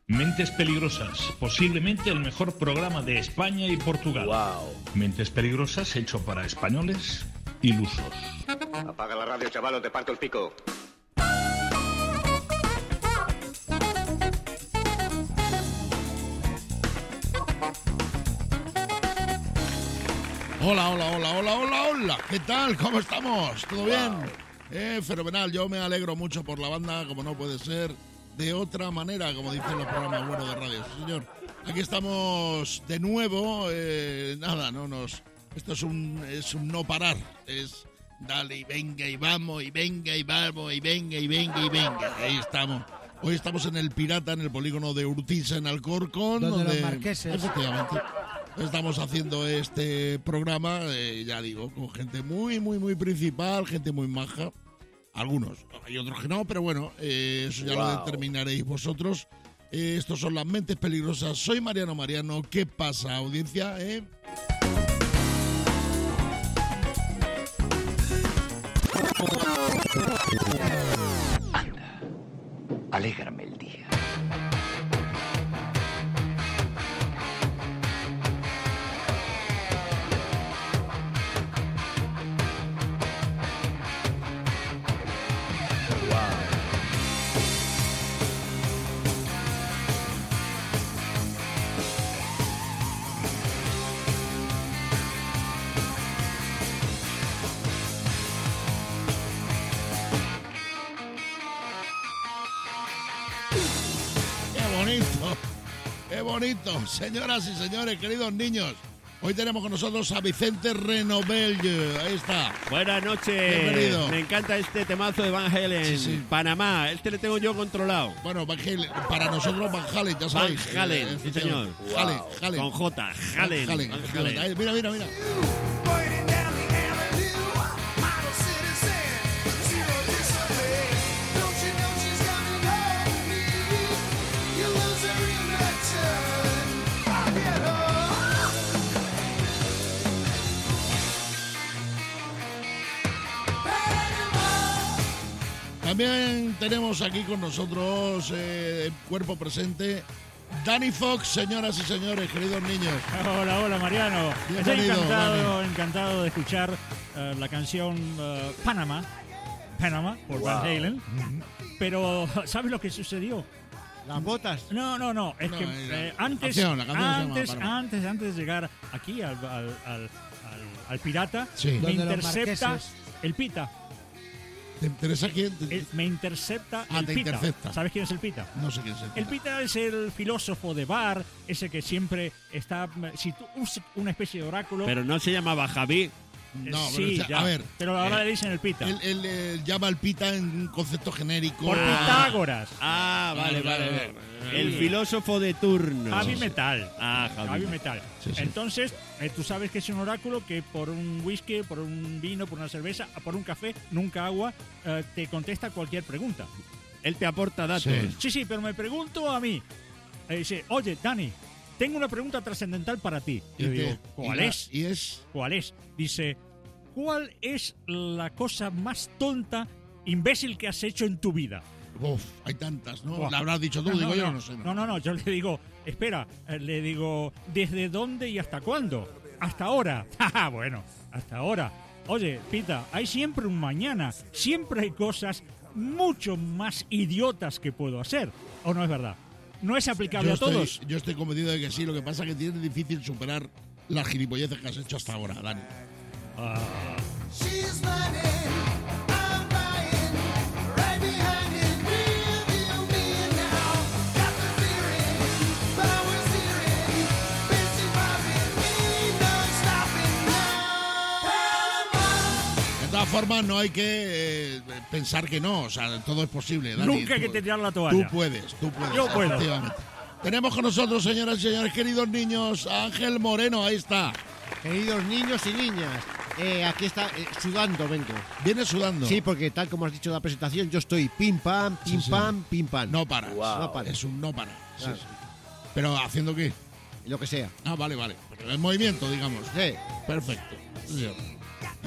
Mentes Peligrosas, posiblemente el mejor programa de España y Portugal. Wow. Mentes Peligrosas hecho para españoles ilusos. Apaga la radio, chaval, o te parto el pico. Hola, hola, hola, hola, hola, hola. ¿Qué tal? ¿Cómo estamos? ¿Todo bien? Fenomenal. Yo me alegro mucho por la banda, como no puede ser de otra manera, como dicen los programas buenos de radio. Sí, señor. Aquí estamos de nuevo. Esto es un no parar. Es dale y venga y vamos, y venga y vamos, y venga y venga y venga. Ahí estamos. Hoy estamos en el Pirata, en el polígono de Urtiza, en Alcorcón. Donde los marqueses. Efectivamente. Estamos haciendo este programa, ya digo, con gente muy, muy, muy principal, gente muy maja. Algunos, hay otros que no, pero bueno, eso ya lo determinaréis vosotros. Estos son las Mentes Peligrosas. Soy Mariano. ¿Qué pasa, audiencia? Anda, alégrame el día. ¡Qué bonito! Señoras y señores, queridos niños, hoy tenemos con nosotros a Vicente Renovell. Ahí está. Buenas noches. Bienvenido. Me encanta este temazo de Van Halen. Sí. Panamá. Este le tengo yo controlado. Bueno, Van Halen, para nosotros Van Halen, ya sabéis. Van Halen, sí señor. Halen. Con J. Halen. Van Halen. Ahí, mira. También tenemos aquí con nosotros, cuerpo presente, Danny Fox, señoras y señores, queridos niños. Hola, Mariano. Estoy Bienvenido, encantado de escuchar la canción Panamá, por Van Halen. Pero, ¿sabes lo que sucedió? ¿Las botas? No. Es que antes de llegar aquí al Pirata, Sí. me intercepta el Pita. ¿Te interesa quién? Me intercepta el te Pita. intercepta. ¿Sabes quién es el Pita? No sé quién es el Pita. El Pita es el filósofo de bar, ese que siempre está... Si tú usas una especie de oráculo... Pero no se llamaba Javi. No, sí, pero, ya. a ver. Pero ahora le dicen el Pita. Él llama al Pita en un concepto genérico. Por Pitágoras. Vale. Vale. El filósofo de turno. Javi Metal. Javi Metal. Sí. Entonces, tú sabes que es un oráculo que por un whisky, por un vino, por una cerveza, por un café, nunca agua, te contesta cualquier pregunta. Él te aporta datos. Sí. Sí, pero me pregunto a mí. Dice, oye, Dani, tengo una pregunta trascendental para ti. Y yo digo, ¿cuál es? ¿Cuál es? Dice, ¿cuál es la cosa más tonta, imbécil que has hecho en tu vida? Uf, hay tantas, ¿no? Buah. La habrás dicho tú, yo no sé. No, yo le digo, espera, ¿desde dónde y hasta cuándo? Hasta ahora. Bueno, hasta ahora. Oye, Pita, hay siempre un mañana, siempre hay cosas mucho más idiotas que puedo hacer, ¿o no es verdad? ¿No es aplicable a todos? Yo estoy convencido de que sí, lo que pasa es que tienes difícil superar las gilipolleces que has hecho hasta ahora, Dani. De todas formas, no hay que pensar que no, o sea, todo es posible, Dani. Nunca hay que tirar la toalla. Tú puedes. Yo puedo. Efectivamente. Tenemos con nosotros, señoras y señores, queridos niños, a Ángel Moreno, ahí está. Queridos niños y niñas, aquí está, sudando vengo. ¿Vienes sudando? Sí, porque tal como has dicho en la presentación, yo estoy pim pam, pim pam. No para. No para. Es un no para. Claro. Sí. ¿Pero haciendo qué? Lo que sea. Vale. Pero en movimiento, digamos. Sí. Perfecto. Sí.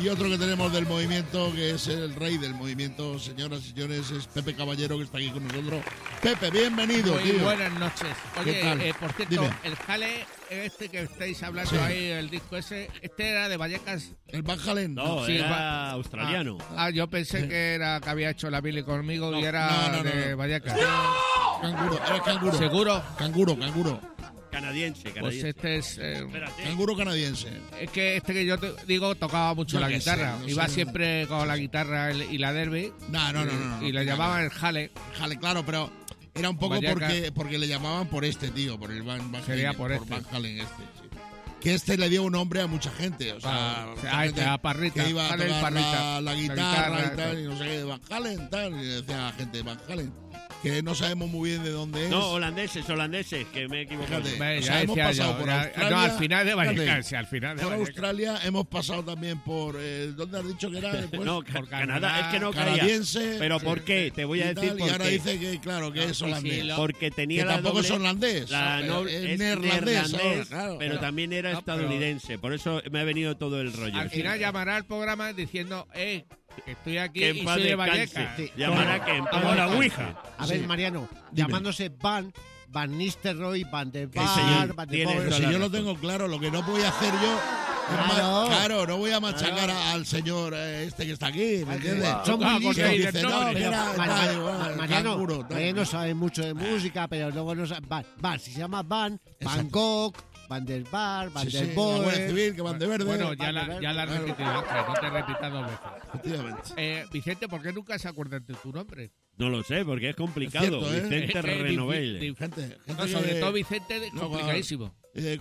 Y otro que tenemos del movimiento, que es el rey del movimiento, señoras y señores, es Pepe Caballero, que está aquí con nosotros. Pepe, bienvenido, Muy tío. buenas noches. ¿Qué tal? Oye, por cierto, Dime. el jale este que estáis hablando Sí. ahí, el disco ese, este era de Vallecas. ¿El Van Halen? No, Sí, era australiano. Yo pensé que había hecho la Billy conmigo y era no, de no. Vallecas. Canguro, era canguro. ¿Seguro? Canguro. Canadiense. Pues este es... Espérate. Canguro canadiense. es que este que yo te digo tocaba mucho Yo la qué guitarra. sé, no Iba sé. siempre con la guitarra y la derby. No. Y le llamaban el jale. Jale, claro, pero era un poco Vallecas. porque le llamaban por este tío, por el Van Sería Halen, por este. Van Halen este, sí. Que este le dio un nombre a mucha gente, o sea, mucha gente a Parrita. que iba a Jale el tocar Parrita. la guitarra y guitarra, tal, y no sé qué, Van Halen, tal, y le decía a la gente Van Halen, que no sabemos muy bien de dónde es. No, holandeses, que me he equivocado. Fíjate. Ve, O ya sea, hemos decía pasado yo, por ya- Australia. No, al final de Vallecas. Fíjate, Sí, al final de por Vallecas. Australia hemos pasado también por ¿dónde has dicho que era después? No, por Canadá, es que no caía. Canadiense. Pero ¿por qué? Te voy a y decir tal, por y ahora qué. dice que claro que es holandés. Porque tenía Que la tampoco doble, es holandés. la no- Es es neerlandés ahora, claro. pero también era No, pero- estadounidense. Por eso me ha venido todo el rollo. Al final llamará al programa diciendo, que estoy aquí que en y paz soy de descanse. Vallecas. Sí. Llamará que en paz Como la descanse. Ouija. A ver, Mariano, llamándose Van Nistelrooy, Van der Vaart, señor, Van der tiene Poel. toda Si la yo lo razón. tengo claro, lo que no voy a hacer yo es Claro. claro, no voy a machacar al señor este que está aquí, ¿me entiendes? Son muy con listos. Reyes, Dice, no, no, pero- mira, tal, igual, Mariano, canguro, tal. Mariano sabe mucho de música, pero luego no sabe. Si se llama Van Gogh, Van der Vaart, Van Sí, der sí, la Guardia Poel. Civil, que van de verde. Bueno, ya la has Claro. repetido, Ángel, no te repitas dos veces. Efectivamente. Vicente, ¿por qué nunca se acuerdan de tu nombre? No lo sé, porque es complicado. Es cierto, ¿eh? Vicente Es que Renovelle. Gente No, sobre que- todo Vicente, No, complicadísimo.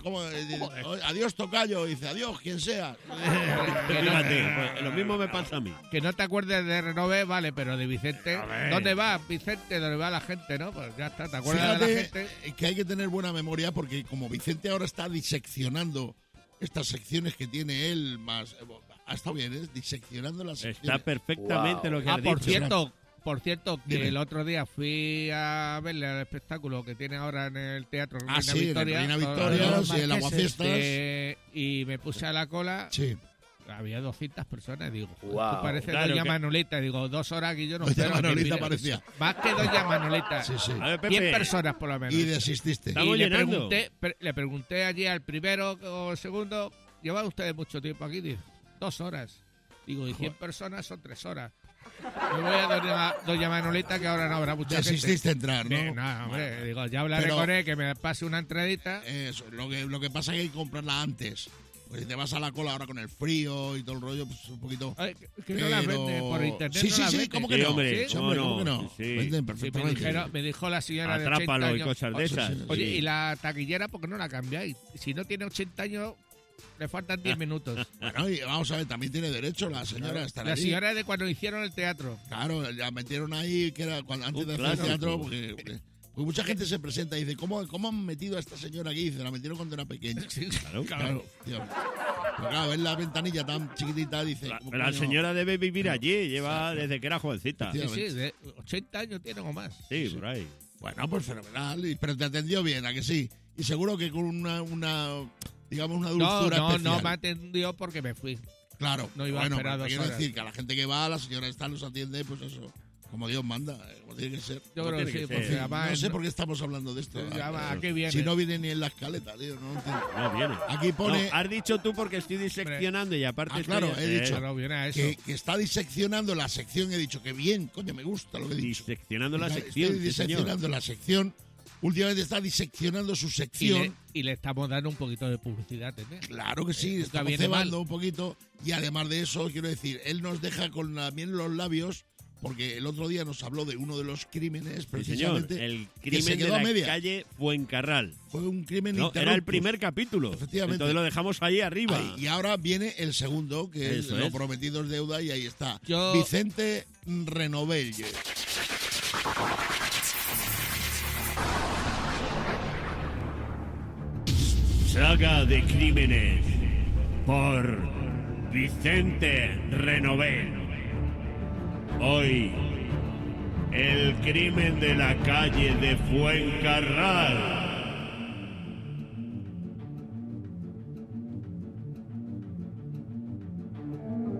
adiós tocayo, dice adiós, quien sea. Fíjate, pues, lo mismo me pasa a mí. Que no te acuerdes de Renové, vale, pero de Vicente. ¿Dónde va, Vicente? ¿Dónde va la gente, no? Pues ya está, ¿te acuerdas de la gente? Fíjate que hay que tener buena memoria porque como Vicente ahora está diseccionando estas secciones que tiene él, más ha estado bien, ¿eh? Diseccionando las Está secciones. perfectamente lo que has Por dicho. cierto, que Dime. el otro día fui a verle al espectáculo que tiene ahora en el Teatro Reina Ah, sí, Victoria. Reina todos Victoria, los sí, el marqueses, Aguafiestas. y me puse a la cola. Sí. Había 200 personas, digo, Guau. esto parece Claro Doña que- Manolita, digo, 2 horas aquí yo no Doña espero a que Manolita mire. parecía. Más que Doña Manolita. Sí, sí. A ver, 100 Pepe, personas por lo menos. Y desististe. Estamos Y le llenando. pregunté allí al primero o segundo, ¿llevan ustedes mucho tiempo aquí? Dice, 2 horas. Digo, y 100 personas son 3 horas. Me voy a Doña Manolita, que ahora no habrá mucha Desististe a entrar, gente. ¿no? No, hombre, digo, ya hablaré Pero- con él, que me pase una entradita. Eso, lo que pasa es que hay que comprarla antes. Pues si te vas a la cola ahora con el frío y todo el rollo, pues un poquito. Ay, que no la Pero- venden por internet. Sí, no sí, la sí, venden. ¿cómo que Sí, no? hombre, Sí, ¿cómo hombre, no? ¿cómo que no? Sí. Venden Sí, perfectamente. me dijo la señora de Atrápalo 80 y años. cosas de esas. sí, sí. Oye, Sí. y la taquillera, ¿por qué no la cambiáis? Si no tiene 80 años, le faltan 10 minutos. Bueno, y vamos a ver, también tiene derecho la señora a estar La ahí. señora es de cuando hicieron el teatro. Claro, la metieron ahí, que era antes de hacer claro. teatro, porque mucha gente se presenta y dice, ¿cómo han metido a esta señora aquí? Dice, la metieron cuando era pequeña. Claro, tío. Pero claro, ver la ventanilla tan chiquitita, dice... ¿cómo La coño? señora debe vivir allí, lleva desde que era jovencita. Tío. Sí, de 80 años tiene o más. Sí, por ahí. Bueno, pues fenomenal, pero te atendió bien, ¿a que sí? Y seguro que con una digamos, una dulzura No especial. me atendió porque me fui. Claro, No iba a bueno, esperar pero te 2 quiero horas. decir que a la gente que va, la señora esta los atiende, pues eso, como Dios manda, como tiene que ser. Yo No creo que tiene sí, que porque ser. además... No sé por qué estamos hablando de esto. ¿A qué viene? Si no viene ni en la escaleta, tío, no lo entiendo. No viene. Aquí pone No, has dicho tú porque estoy diseccionando y aparte... Ah, claro, estoy- he dicho. Claro, viene a eso. que está diseccionando la sección. He dicho que bien, coño, me gusta lo que he dicho. Diseccionando la Estoy sección, sí, señor. diseccionando la sección. Últimamente está diseccionando su sección. Y le estamos dando un poquito de publicidad, ¿entendés? Claro que sí, Nunca estamos viene cebando mal. un poquito. Y además de eso, quiero decir, él nos deja con la miel en los labios, porque el otro día nos habló de uno de los crímenes, Sí, señor. precisamente. El que crimen se de quedó a la media. calle Fuencarral. Fue un crimen No, era el interruptus. primer capítulo. Efectivamente. Entonces lo dejamos ahí arriba. Ahí, y ahora viene el segundo, que es Eso Lo es. prometido es deuda, y ahí está. Yo- Vicente Renovelle. Saga de crímenes por Vicente Renové. Hoy, el crimen de la calle de Fuencarral.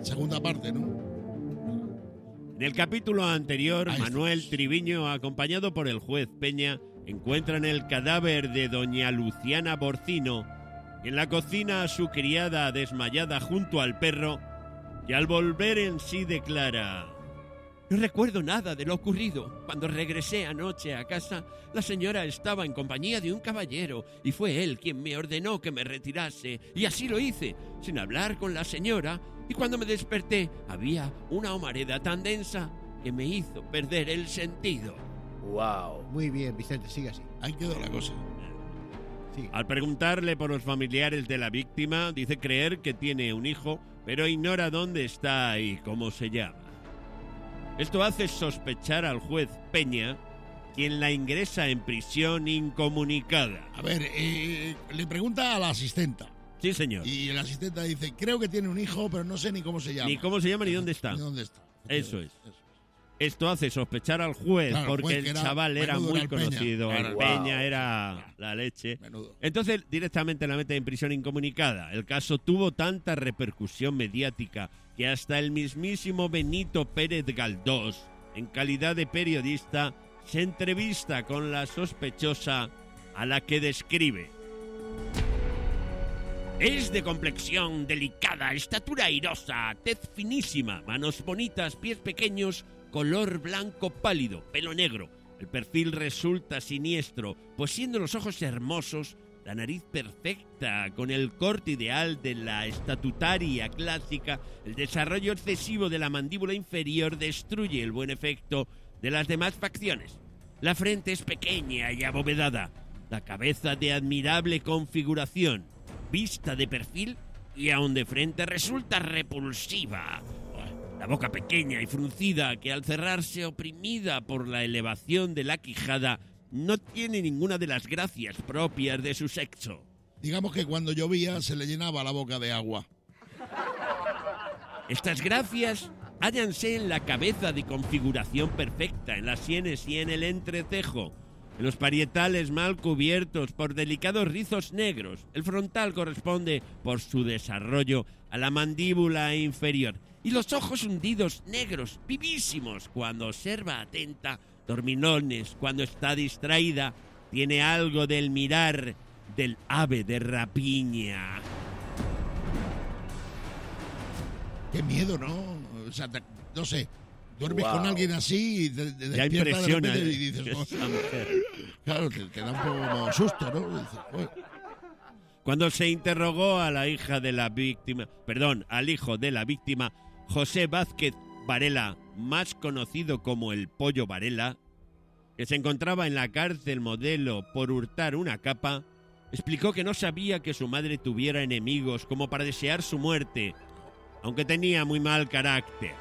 segunda parte, ¿no? En el capítulo anterior, Ahí Manuel estamos. Triviño, acompañado por el juez Peña, encuentran el cadáver de doña Luciana Borcino y en la cocina a su criada desmayada junto al perro, y al volver en sí declara: no recuerdo nada de lo ocurrido. Cuando regresé anoche a casa, la señora estaba en compañía de un caballero y fue él quien me ordenó que me retirase, y así lo hice, sin hablar con la señora, y cuando me desperté había una humareda tan densa que me hizo perder el sentido. Wow. Muy bien, Vicente, sigue así. Ahí quedó la cosa. Sigue. Al preguntarle por los familiares de la víctima, dice creer que tiene un hijo, pero ignora dónde está y cómo se llama. Esto hace sospechar al juez Peña, quien la ingresa en prisión incomunicada. A ver, le pregunta a la asistenta. Sí, señor. Y la asistenta dice, creo que tiene un hijo, pero no sé ni cómo se llama. Ni cómo se llama ni dónde está. Ni dónde está. Eso es. Esto hace sospechar al juez, Claro, el porque juez el que era- chaval era menudo muy era el Peña. conocido. Claro, El wow. Peña era la leche. Menudo. Entonces directamente la mete en prisión incomunicada. El caso tuvo tanta repercusión mediática que hasta el mismísimo Benito Pérez Galdós, en calidad de periodista, se entrevista con la sospechosa, a la que describe: es de complexión delicada, estatura airosa, tez finísima, manos bonitas, pies pequeños, color blanco pálido, pelo negro. El perfil resulta siniestro, pues siendo los ojos hermosos, la nariz perfecta, con el corte ideal de la estatutaria clásica, el desarrollo excesivo de la mandíbula inferior destruye el buen efecto de las demás facciones. La frente es pequeña y abovedada, la cabeza de admirable configuración, vista de perfil y aun de frente resulta repulsiva. La boca pequeña y fruncida, que al cerrarse oprimida por la elevación de la quijada, no tiene ninguna de las gracias propias de su sexo. Digamos que cuando llovía se le llenaba la boca de agua. Estas gracias hállanse en la cabeza de configuración perfecta, en las sienes y en el entrecejo, en los parietales mal cubiertos por delicados rizos negros. El frontal corresponde, por su desarrollo, a la mandíbula inferior. Y los ojos hundidos negros, vivísimos, cuando observa atenta, dormilones, cuando está distraída, tiene algo del mirar del ave de rapiña. Qué miedo, ¿no? O sea, no sé, duermes Wow. con alguien así y te Ya despiertas de impresiona, repente ¿eh? y dices, Que "Oh". esa mujer. Claro, te da un poco como susto, ¿no? Y dices, "Joder". Cuando se interrogó a la hija de la víctima, al hijo de la víctima, José Vázquez Varela, más conocido como el Pollo Varela, que se encontraba en la cárcel Modelo por hurtar una capa, explicó que no sabía que su madre tuviera enemigos como para desear su muerte, aunque tenía muy mal carácter.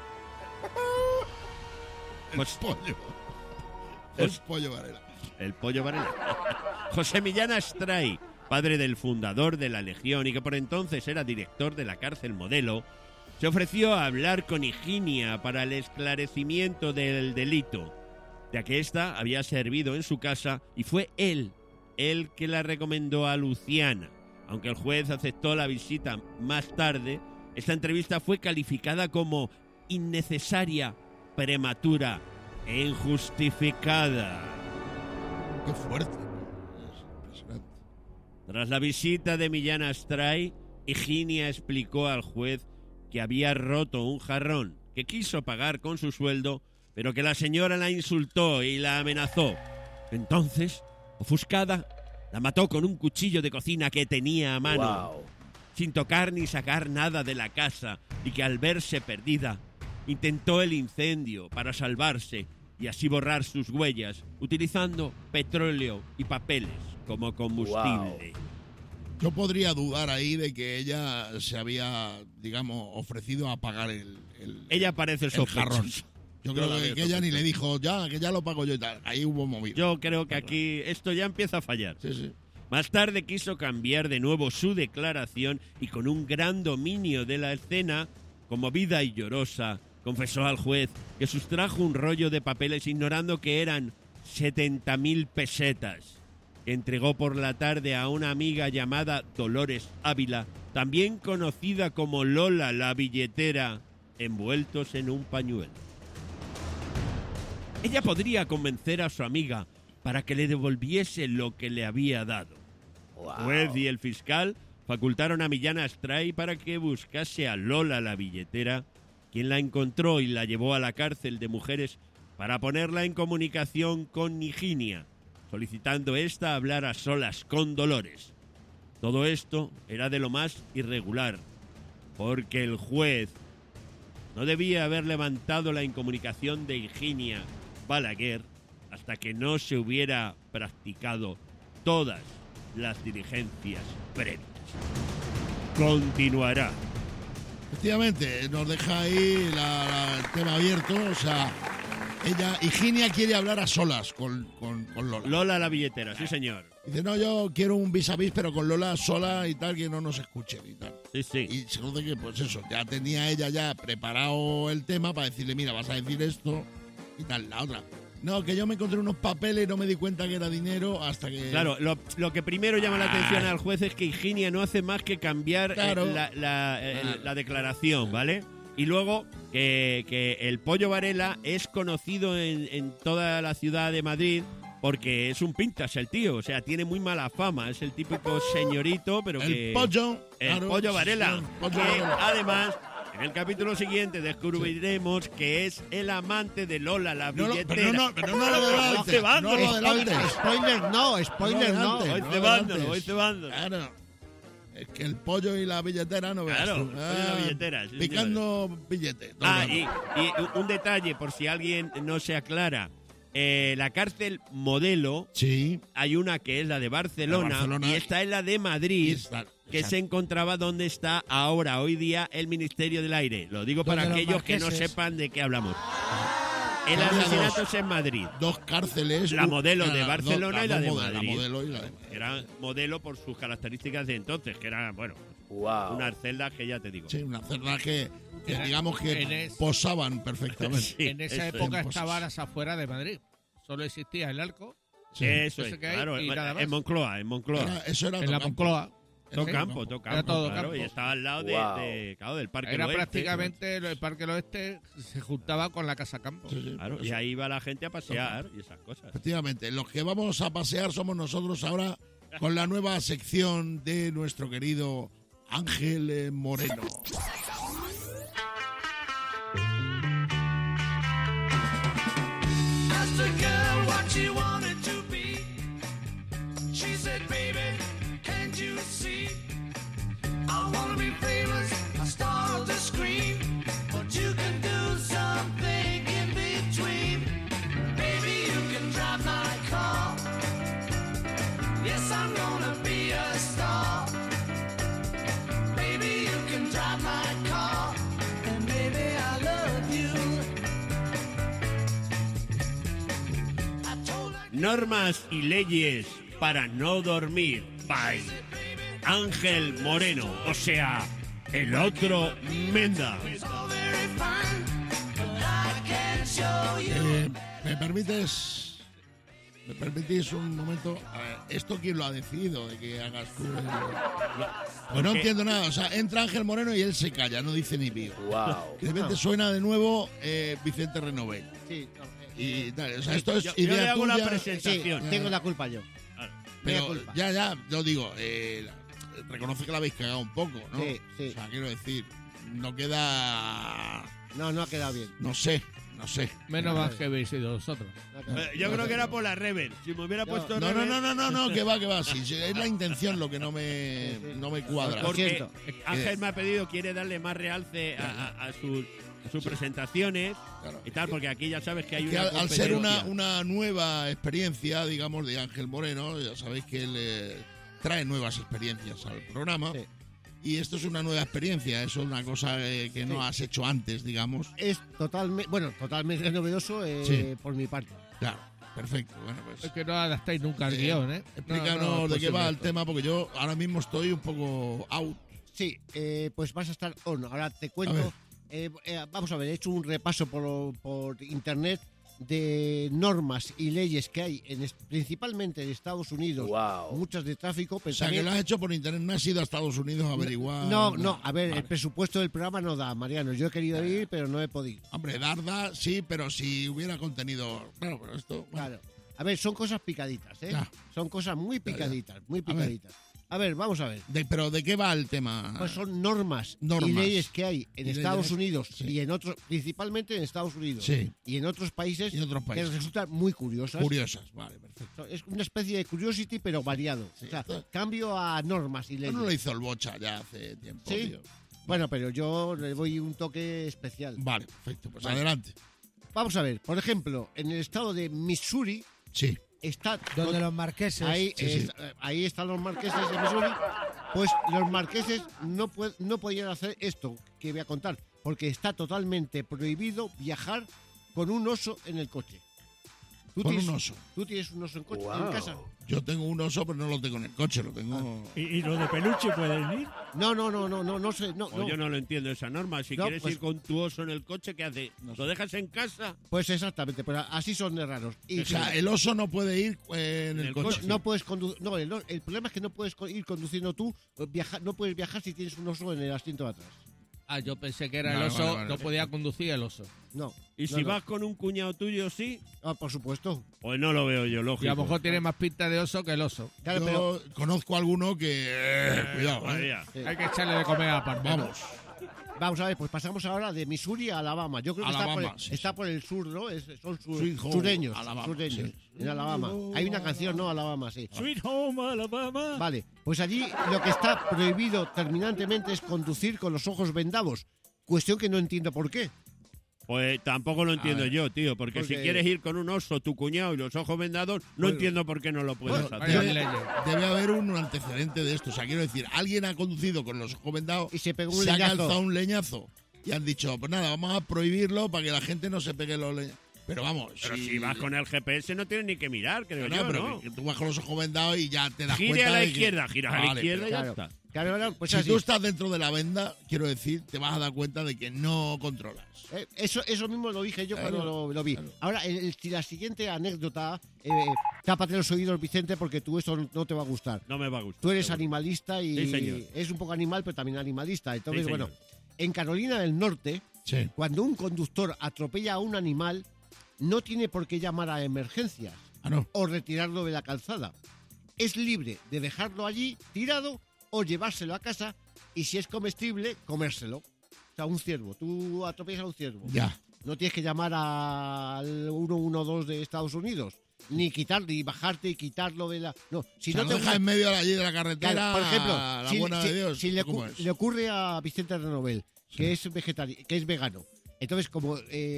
El Pues- pollo. Pues- El pollo Varela. El Pollo Varela. José Millán Astray, padre del fundador de la Legión y que por entonces era director de la cárcel Modelo, se ofreció a hablar con Higinia para el esclarecimiento del delito, ya que ésta había servido en su casa y fue él el que la recomendó a Luciana. Aunque el juez aceptó la visita más tarde, esta entrevista fue calificada como innecesaria, prematura e injustificada. Qué fuerte. Es impresionante. Tras la visita de Millán Astray, Higinia explicó al juez que había roto un jarrón, que quiso pagar con su sueldo, pero que la señora la insultó y la amenazó. Entonces, ofuscada, la mató con un cuchillo de cocina que tenía a mano, Wow. sin tocar ni sacar nada de la casa, y que al verse perdida, intentó el incendio para salvarse y así borrar sus huellas, utilizando petróleo y papeles como combustible. Yo podría dudar ahí de que ella se había, digamos, ofrecido a pagar el Ella parece el sospechosa. jarrón. Yo creo la que, veo ella ni sospechosa. le dijo, ya, que ya lo pago yo y tal. Ahí hubo movida. Yo creo que aquí esto ya empieza a fallar. Sí, sí. Más tarde quiso cambiar de nuevo su declaración y con un gran dominio de la escena, conmovida y llorosa, confesó al juez que sustrajo un rollo de papeles ignorando que eran 70.000 pesetas, que entregó por la tarde a una amiga llamada Dolores Ávila, también conocida como Lola la billetera, envueltos en un pañuelo. Ella podría convencer a su amiga para que le devolviese lo que le había dado. El juez y el fiscal facultaron a Millán Astray para que buscase a Lola la billetera, quien la encontró y la llevó a la cárcel de mujeres para ponerla en comunicación con Higinia, solicitando ésta hablar a solas con Dolores. Todo esto era de lo más irregular, porque el juez no debía haber levantado la incomunicación de Higinia Balaguer hasta que no se hubiera practicado todas las diligencias previas. Continuará. Efectivamente, nos deja ahí el tema abierto, o sea, Higinia quiere hablar a solas con Lola. Lola la billetera, sí señor. Dice, no, yo quiero un vis a vis, pero con Lola sola y tal, que no nos escuchen y tal. Sí, sí. Y se conoce que, pues eso, ya tenía ella ya preparado el tema para decirle, mira, vas a decir esto y tal. La otra, no, que yo me encontré unos papeles y no me di cuenta que era dinero hasta que... Claro, lo que primero llama la atención al juez es que Higinia no hace más que cambiar la declaración, ¿vale? Y luego que el Pollo Varela es conocido en toda la ciudad de Madrid porque es un pintas el tío, o sea, tiene muy mala fama, es el típico señorito, pero el Pollo Varela, el Pollo que Varela. Además, en el capítulo siguiente descubriremos que es el amante de Lola la billetera. Pero no lo adelantes. No lo adelantes. Spoiler no. Voy cebándolo. Claro. Es que el pollo y la billetera no veas. Claro, tú. el pollo y la billetera, sí, picando billetes. Y un detalle, por si alguien no se aclara. La cárcel modelo, sí, hay una que es la de Barcelona, y esta es la de Madrid, que se encontraba donde está ahora, hoy día, el Ministerio del Aire. Lo digo para aquellos que no sepan de qué hablamos. El asesinato es en Madrid. Dos cárceles. La modelo de Barcelona y la de Madrid. La modelo y la de Madrid. Era modelo por sus características de entonces, que eran, bueno, unas celdas que ya te digo. Sí, unas celdas que digamos que posaban perfectamente. Sí, en esa época estaban las afueras de Madrid. Solo existía el Arco. Sí, eso es, claro. En Moncloa. Eso era en la Moncloa. Tocampo, todo claro, campo. y estaba al lado del Parque Era Oeste. Prácticamente el Parque del Oeste se juntaba con la Casa Campo. Sí, claro, y ahí iba la gente a pasear y esas cosas. Efectivamente, los que vamos a pasear somos nosotros ahora con la nueva sección de nuestro querido Ángel Moreno. Normas y leyes para no dormir. By Ángel Moreno, o sea, el otro Menda. ¿Me permitís un momento? ¿Esto quién lo ha decidido de que hagas tú? Pues no entiendo nada. O sea, entra Ángel Moreno y él se calla, no dice ni pío. Wow. De repente suena de nuevo Vicente Renové. Sí, y tal, o sea, esto es yo idea le hago tuya. la presentación. sí, tengo la culpa yo. Pero ya, yo digo, reconoce que la habéis cagado un poco, ¿no? Sí. O sea, quiero decir, no queda... No ha quedado bien. No sé. Menos mal que habéis sido vosotros. Yo creo que era por la Rever. Si me hubiera puesto No, Rever... no, que va. Sí, es la intención lo que no me cuadra. Porque Ángel me ha pedido, quiere darle más realce a sus presentaciones, claro, y tal, porque aquí ya sabes que hay una al ser una nueva experiencia, digamos, de Ángel Moreno, ya sabéis que él trae nuevas experiencias al programa. Sí. Y esto es una nueva experiencia, eso es una cosa que no has hecho antes, digamos. Es totalmente novedoso por mi parte. Claro, perfecto. Bueno, pues, es que no adaptáis nunca al guión, ¿eh? Explícanos de qué va el tema, porque yo ahora mismo estoy un poco out. Sí, pues vas a estar on. Ahora te cuento. Vamos a ver, he hecho un repaso por internet de normas y leyes que hay, principalmente en Estados Unidos, muchas de tráfico, pero O sea, que también... lo has hecho por internet, no has ido a Estados Unidos a averiguar. No, a ver, Vale. el presupuesto del programa no da, Mariano. Yo he querido ir, pero no he podido. Hombre, Darda sí, pero si hubiera contenido. Claro, pero esto. Bueno, Claro. A ver, son cosas picaditas, ¿eh? Ya. Son cosas muy Ya, ya. picaditas, muy A ver. picaditas. A ver, vamos a ver. ¿Pero de qué va el tema? Pues son normas y Normas. leyes que hay en Y Estados leyes, Unidos sí. y en otros, principalmente en Estados Unidos Sí. y en otros países, Y en otros países. que resultan muy curiosas. Curiosas, vale, perfecto. Es una especie de curiosity, pero variado. Sí. O sea, cambio a normas y Eso leyes. no lo hizo el Bocha ya hace tiempo, ¿Sí? tío. Bueno, pero yo le doy un toque especial. Vale, perfecto, pues Vale. adelante. Vamos a ver, por ejemplo, en el estado de Missouri Sí. está... Donde los marqueses. Ahí, Sí, sí. ahí están los marqueses de Missouri. Pues los marqueses no podían hacer esto que voy a contar, porque está totalmente prohibido viajar con un oso en el coche. ¿Tú Con tienes, un oso. ¿Tú tienes un oso en casa? Yo tengo un oso, pero no lo tengo en el coche, lo tengo. ¿Y los de peluche pueden ir? No sé, no. Pues yo no lo entiendo esa norma. Si No, quieres pues- ir con tu oso en el coche, ¿qué haces? ¿Lo dejas en casa? Pues exactamente, pero así son de raros. Y O sea, el oso no puede ir en el coche. no puedes conducir. No, el problema es que no puedes ir conduciendo tú. No puedes viajar si tienes un oso en el asiento de atrás. Ah, yo pensé que era Vale, el oso, vale, vale. no podía conducir el oso. No. Y no, si no. vas con un cuñado tuyo, sí, Ah, por supuesto. pues no lo veo yo, lógico. Y a lo mejor tiene más pinta de oso que el oso. Claro, Yo pero conozco a alguno que. Cuidado, Vaya. Sí. Hay que echarle de comer aparte. ¿no? Vamos. vamos a ver, pues pasamos ahora de Missouri a Alabama. Yo creo que Alabama, sí, está por el sur, ¿no? Son Sweet home, sureños. Alabama, Sureños, sí. en Alabama. Hay una canción, ¿no? Alabama, sí. Sweet Home Alabama. Vale, pues allí lo que está prohibido terminantemente es conducir con los ojos vendados. Cuestión que no entiendo por qué. Pues tampoco lo entiendo ver. yo, tío, porque si Porque- quieres ir con un oso, tu cuñado y los ojos vendados, no Bueno. entiendo por qué no lo puedes Bueno, hacer. Vaya leyes. Debe haber un antecedente de esto. O sea, quiero decir, alguien ha conducido con los ojos vendados, Y se pegó un se ha leñazo. calzado un leñazo y han dicho, pues nada, vamos a prohibirlo para que la gente no se pegue los leñazos. Pero vamos, Pero si vas con el GPS no tienes ni que mirar, creo No, yo, pero ¿no? que tú vas con los ojos vendados y ya te das Gire cuenta a la de que- izquierda, giras a la Vale, izquierda y ya Claro, está. claro, pues si así. tú estás dentro de la venda, quiero decir, te vas a dar cuenta de que no controlas. Eso mismo lo dije yo Claro, cuando lo vi. claro. Ahora, la siguiente anécdota, tápate los oídos, Vicente, porque tú esto no te va a gustar. No me va a gustar. Tú eres seguro. animalista y Sí, señor. es un poco animal, pero también animalista. Entonces, Sí, bueno, señor. en Carolina del Norte, Sí. cuando un conductor atropella a un animal, no tiene por qué llamar a emergencias Ah, no. o retirarlo de la calzada. Es libre de dejarlo allí tirado o llevárselo a casa y si es comestible, comérselo. O sea, un ciervo. Tú atropellas a un ciervo. Ya. No tienes que llamar al 112 de Estados Unidos. Ni bajarte y quitarlo de la... No, si Si no no te te dejas en medio de allí de la carretera, Claro, por ejemplo, la buena de Dios, si le, ¿cómo es? le ocurre a Vicente Renovel, que es que es vegano, entonces como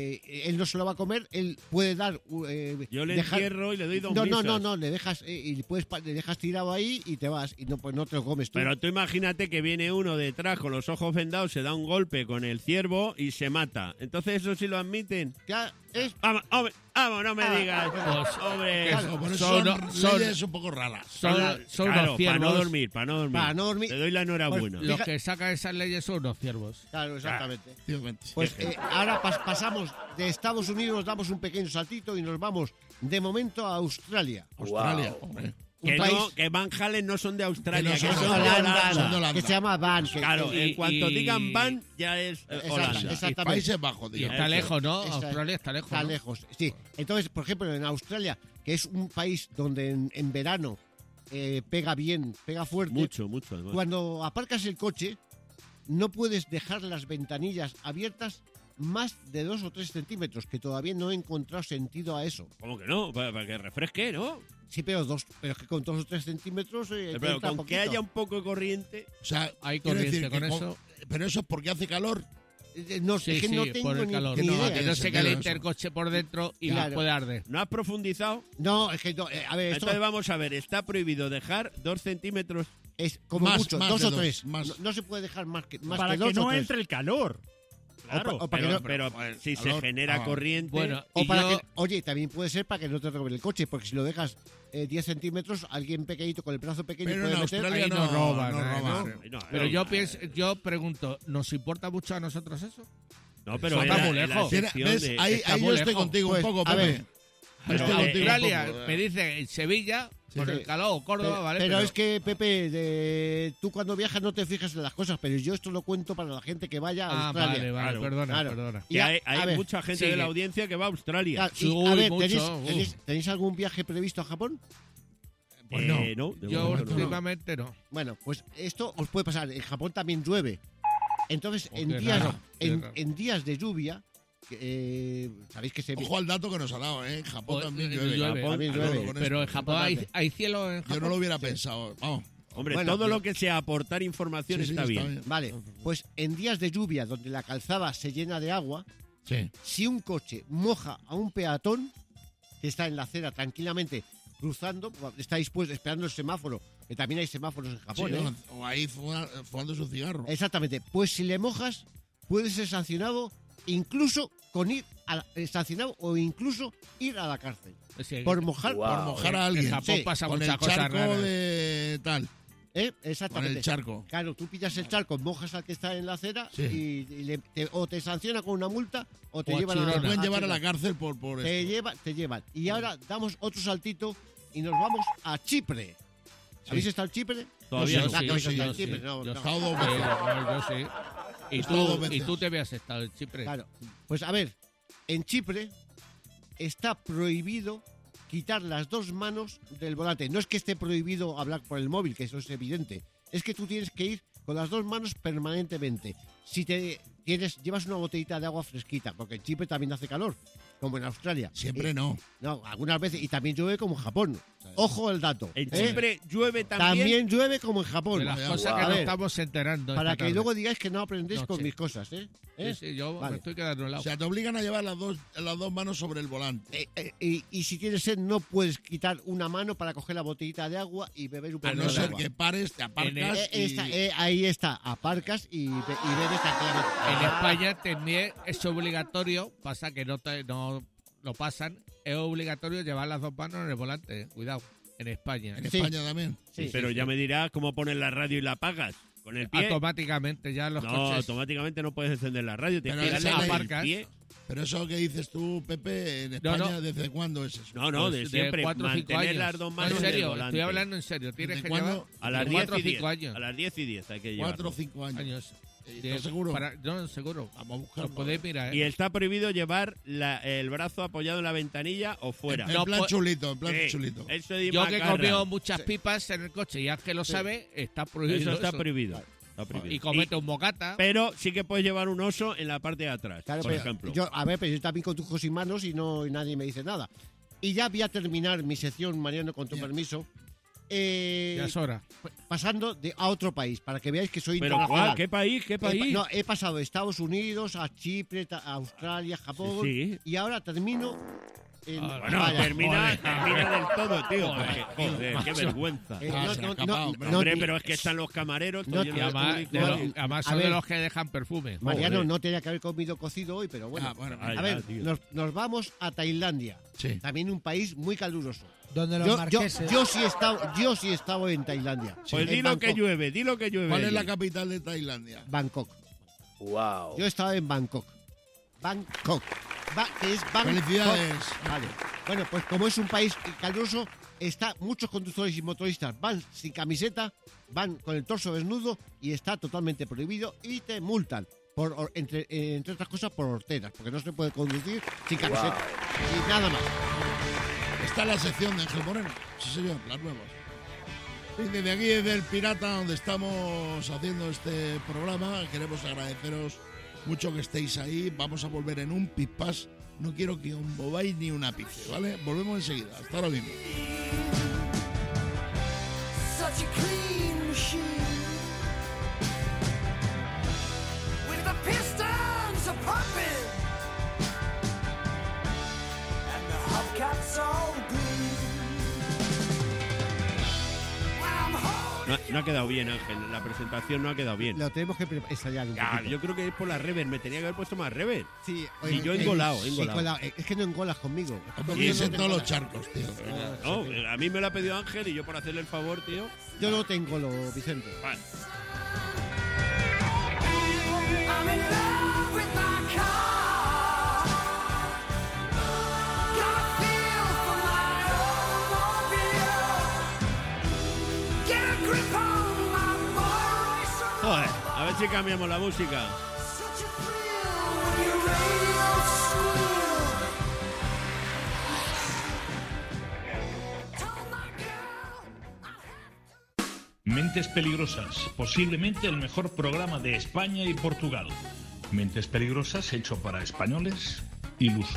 él no se lo va a comer, él puede dar... Yo le dejar- entierro y le doy dos No, misas. le dejas y le dejas tirado ahí y te vas y no, pues no te lo comes tú. Pero tú imagínate que viene uno detrás con los ojos vendados, se da un golpe con el ciervo y se mata. Entonces eso sí lo admiten. Ya es... Vamos, hombre, no me digas. Pues, hombre. Eso, por eso son- son, son- leyes un poco raras. Son Claro, unos para ciervos. no dormir, para no dormir. Para no dormir. Te doy la enhorabuena. Pues, Los que sacan esas leyes son unos ciervos. Claro, exactamente. Efectivamente. Pues ahora pasamos de Estados Unidos, damos un pequeño saltito y nos vamos de momento a Australia. Australia, hombre. Un Que, país no, que Van Halen no son de Australia, Que que no son, son de de Holanda. Holanda. Son de Holanda. que se llama Van. Claro, Y- en cuanto y- digan Van, ya es Holanda. Exactamente. Países Bajos, Y digo. está lejos, ¿no? Está- Australia está lejos. Está ¿no? lejos, sí. Entonces, por ejemplo, en Australia, que es un país donde en verano pega bien, pega fuerte, Mucho, mucho. Además. cuando aparcas el coche, no puedes dejar las ventanillas abiertas más de 2 o 3 centímetros, que todavía no he encontrado sentido a eso. ¿Cómo que no? Para que refresque, ¿no? Sí, pero es que con 2 o 3 centímetros... Pero entra con que poquito. haya un poco de corriente. O sea, Hay quiero corriente decir con que eso. Pero eso es porque hace calor. No, Sí, es que sí, no tengo por el ni, calor. ni No, idea. Que no se sentido caliente eso. el coche por dentro y Claro. no puede arder. ¿No has profundizado? No, es que no, a ver, esto Entonces vamos a ver, está prohibido dejar 2 centímetros. es como Más- mucho, más 2 de o dos, 3. más. No se puede dejar más que Para que 2 o no 3. entre el calor. Claro. o para Pero, que no- pero Joder, si se calor. genera Ah. corriente. Bueno, O y para yo- que, oye, también puede ser para que no te roben el coche, porque si lo dejas 10 centímetros, alguien pequeñito con el brazo pequeño Pero puede en meter. Australia ahí no no roban, no ¿no? roban. No, Pero no, yo pregunto, ¿nos importa mucho a nosotros eso? No, pero Está era muy en la lejos. sección ¿Ves? de- Ahí está muy yo estoy lejos. contigo Pues, un poco, a Pepe. ver. Yo estoy Pero contigo un Australia, poco, me dice en Sevilla, con sí. el calor, o Córdoba, Pero, ¿vale? pero es que, Pepe, tú cuando viajas no te fijas en las cosas, pero yo esto lo cuento para la gente que vaya a Ah, Australia. vale, Claro, perdona, claro. perdona. Que Y a hay ver, mucha gente sigue. de la audiencia que va a Australia. Claro, y, Uy, a ver, mucho, ¿tenéis algún viaje previsto a Japón? Pues no. No, de Yo momento no. últimamente no. Bueno, pues esto os puede pasar. En Japón también llueve. Entonces, Oh, qué raro, qué raro. en días de lluvia, sabéis que se... Ojo al dato que nos ha dado, ¿eh? En Japón Pues, también llueve. llueve. Japón también Cuidado llueve. con Pero en esto. Japón hay cielo en Japón. Yo no lo hubiera pensado. Vamos. Hombre, Bueno, todo lo que sea aportar información Sí, sí, está bien. Vale, pues en días de lluvia donde la calzada se llena de agua, Sí. si un coche moja a un peatón que está en la acera tranquilamente cruzando, estáis pues esperando el semáforo, que también hay semáforos en Japón, Sí, ¿eh? o ahí fumando su cigarro. Exactamente, pues si le mojas, puedes ser sancionado incluso con sancionado o incluso ir a la cárcel. Sí, Por mojar, Por mojar a alguien. En Japón Sí, pasa Con el muchas cosas charco raras. de tal. Con exactamente. el charco. Claro, tú pillas el charco, mojas al que está en la acera Sí. y o te sanciona con una multa o te O a llevan Te Chirona. pueden llevar a la Chirona. cárcel por esto. Te llevan. Y ahora damos otro saltito y nos vamos a Chipre. ¿Habéis estado en Chipre? Todavía Yo no. Ah, sí, que habéis sí, estado yo en Chipre, sí. no, Yo he no. estado dos Sí, veces. yo sí. He estado dos veces. ¿Y tú te habías estado en Chipre? Claro. Pues a ver, en Chipre está prohibido quitar las dos manos del volante. No es que esté prohibido hablar por el móvil, que eso es evidente. Es que tú tienes que ir con las dos manos permanentemente. Si llevas una botellita de agua fresquita, porque en Chipre también hace calor, como en Australia. Siempre no. No, algunas veces. Y también llueve como en Japón. Ojo el dato. En ¿eh? Chipre llueve también. También llueve como en Japón. De las Wow. cosas A que nos ver, estamos enterando. para esta que tarde. luego digáis que no aprendéis No, con sí. mis cosas, ¿eh? Sí, sí, yo Vale. me estoy quedando helado. O sea, te obligan a llevar las dos manos sobre el volante. Y si tienes sed, no puedes quitar una mano para coger la botellita de agua y beber un A poco no de ser agua. que pares, te aparcas y... Ahí está, aparcas y bebes tranquilamente. En España también es obligatorio, pasa que no lo pasan, es obligatorio llevar las dos manos en el volante, cuidado, en España. En Sí. España también. Sí, Pero ya me dirás cómo pones la radio y la apagas. Con el pie. Automáticamente ya los No, coches. automáticamente no puedes encender la radio. Tienes Pero que esa darle ley- con el aparcas. pie. Pero eso que dices tú, Pepe, en No, España, no. ¿desde cuándo es eso? No, no, de Pues siempre 4 o 5 mantener años. las dos No, manos en en el serio, volante. estoy hablando en serio. Tienes ¿Desde que cuándo? llevar A las 10 4 o y 10. 5 años. A las 10 y 10 hay que llevar. 4 o 5 años. años. ¿Estás seguro? No, seguro. Vamos a Lo buscarlo. podéis mirar, Y ¿eh? está prohibido llevar el brazo apoyado en la ventanilla o fuera. En No, plan pues- chulito, en plan Sí, chulito. Eso de Yo que he macarra. comido muchas pipas en el coche y Ángel lo sabe, está prohibido. Eso está eso. prohibido. Está prohibido. Y comete un bocata. Pero sí que puedes llevar un oso en la parte de atrás, Claro, por pero ejemplo. pero yo también condujo sin manos y nadie me dice nada. Y ya voy a terminar mi sección, Mariano, con tu Bien. permiso. Ya es hora. Pasando a otro país, para que veáis que soy ¿Pero internacional. cuál? ¿Qué país? ¿Qué país? No, he pasado de Estados Unidos a Chipre, a Australia, Japón. Sí. Y ahora termino en Bueno, vaya. termina del todo, tío. Joder, porque, joder, qué vergüenza. Eh, Ah, no, se no, ha acabado, no, hombre. no, Hombre, pero es que están los camareros. no, todo lleno Y de además, público. además a son de ver. los que dejan perfume. Mariano, Joder. no tenía que haber comido cocido hoy, pero bueno. Ah, bueno, Ay, a ver, tío. nos vamos a Tailandia. Sí. También un país muy caluroso. Donde los Yo marqueses. sí he estado en Tailandia. Pues En di lo que Bangkok. llueve, di lo que llueve. ¿Cuál es allí. la capital de Tailandia? Bangkok. Wow. Yo he estado en Bangkok. Bangkok. Que es Bangkok. Felicidades. Vale. Bueno, pues como es un país caluroso, muchos conductores y motoristas van sin camiseta, van con el torso desnudo y está totalmente prohibido y te multan. Entre otras cosas por horteras, porque no se puede conducir sin camiseta. Y nada más. Está en la sección de Ángel Moreno. Sí, señor, las nuevas. Y desde aquí, desde el Pirata, donde estamos haciendo este programa, queremos agradeceros mucho que estéis ahí. Vamos a volver en un pispás. No quiero que os mováis ni un ápice, ¿vale? Volvemos enseguida. Hasta ahora mismo. Such a clean machine with the pistons are pumping and the hubcaps all green. When I'm holding No ha quedado bien, Ángel. La presentación no ha quedado bien. Lo tenemos que ensayar un Ya, poquito. yo creo que es por la reverb. Me tenía que haber puesto más reverb. Sí, Sí, yo he engolado, he sí, engolado. es que no engolas conmigo. Porque en todos los charcos, tío. No, a mí me lo ha pedido Ángel y yo por hacerle el favor, tío. Yo no te engolo, Vicente. Vale. I'm in love with my car. grip on my voice. Joder, a ver si cambiamos la música. Such a thrill when your radio squeal. Told my girl I'd have to. Mentes Peligrosas, posiblemente el mejor programa de España y Portugal. Mentes Peligrosas hecho para españoles ilusos.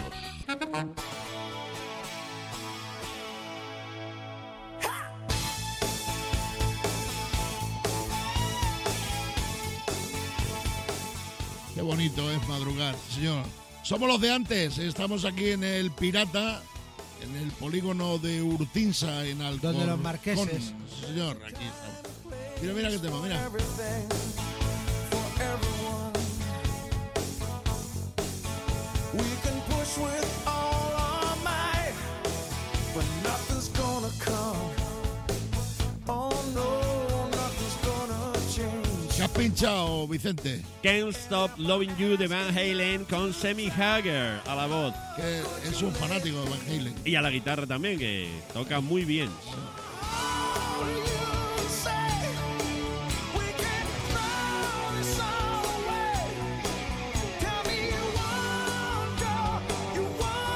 Qué bonito es madrugar, señor. Somos los de antes, estamos aquí en el Pirata, en el polígono de Urtinsa, en Alcorcón. Donde los marqueses. Sí, señor, aquí estamos. Mira, mira qué tema, mira. Everything for everyone. We can push with all our might, but nothing's gonna come. Oh no, nothing's gonna change. ¿Qué has pinchado, Vicente? Can't Stop Loving You de Van Halen con Sammy Hagar a la voz. Que es un fanático de Van Halen. Y a la guitarra también, que toca muy bien. All you say, we can throw this all away. Tell me you won't go, you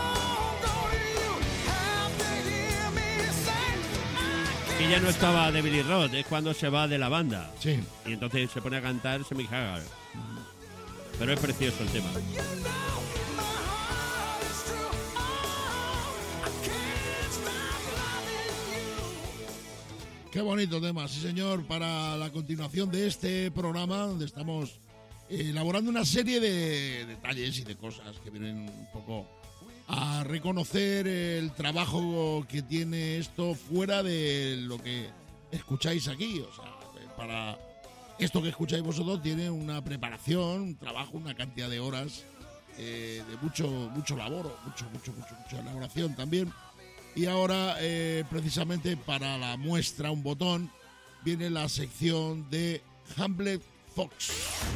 have to hear me say, Y ya no estaba de Billy Roth, es cuando se va de la banda. Sí. Y entonces se pone a cantar Sammy Hagar. Pero es precioso el tema. you know my heart is true. Oh, I can't stop loving you. Qué bonito tema, sí señor, para la continuación de este programa donde estamos elaborando una serie de detalles y de cosas que vienen un poco a reconocer el trabajo que tiene esto fuera de lo que escucháis aquí. O sea, para esto que escucháis vosotros tiene una preparación, un trabajo, una cantidad de horas de mucho labor, mucha elaboración también. Y ahora, precisamente para la muestra, un botón, viene la sección de Hamlet Fox.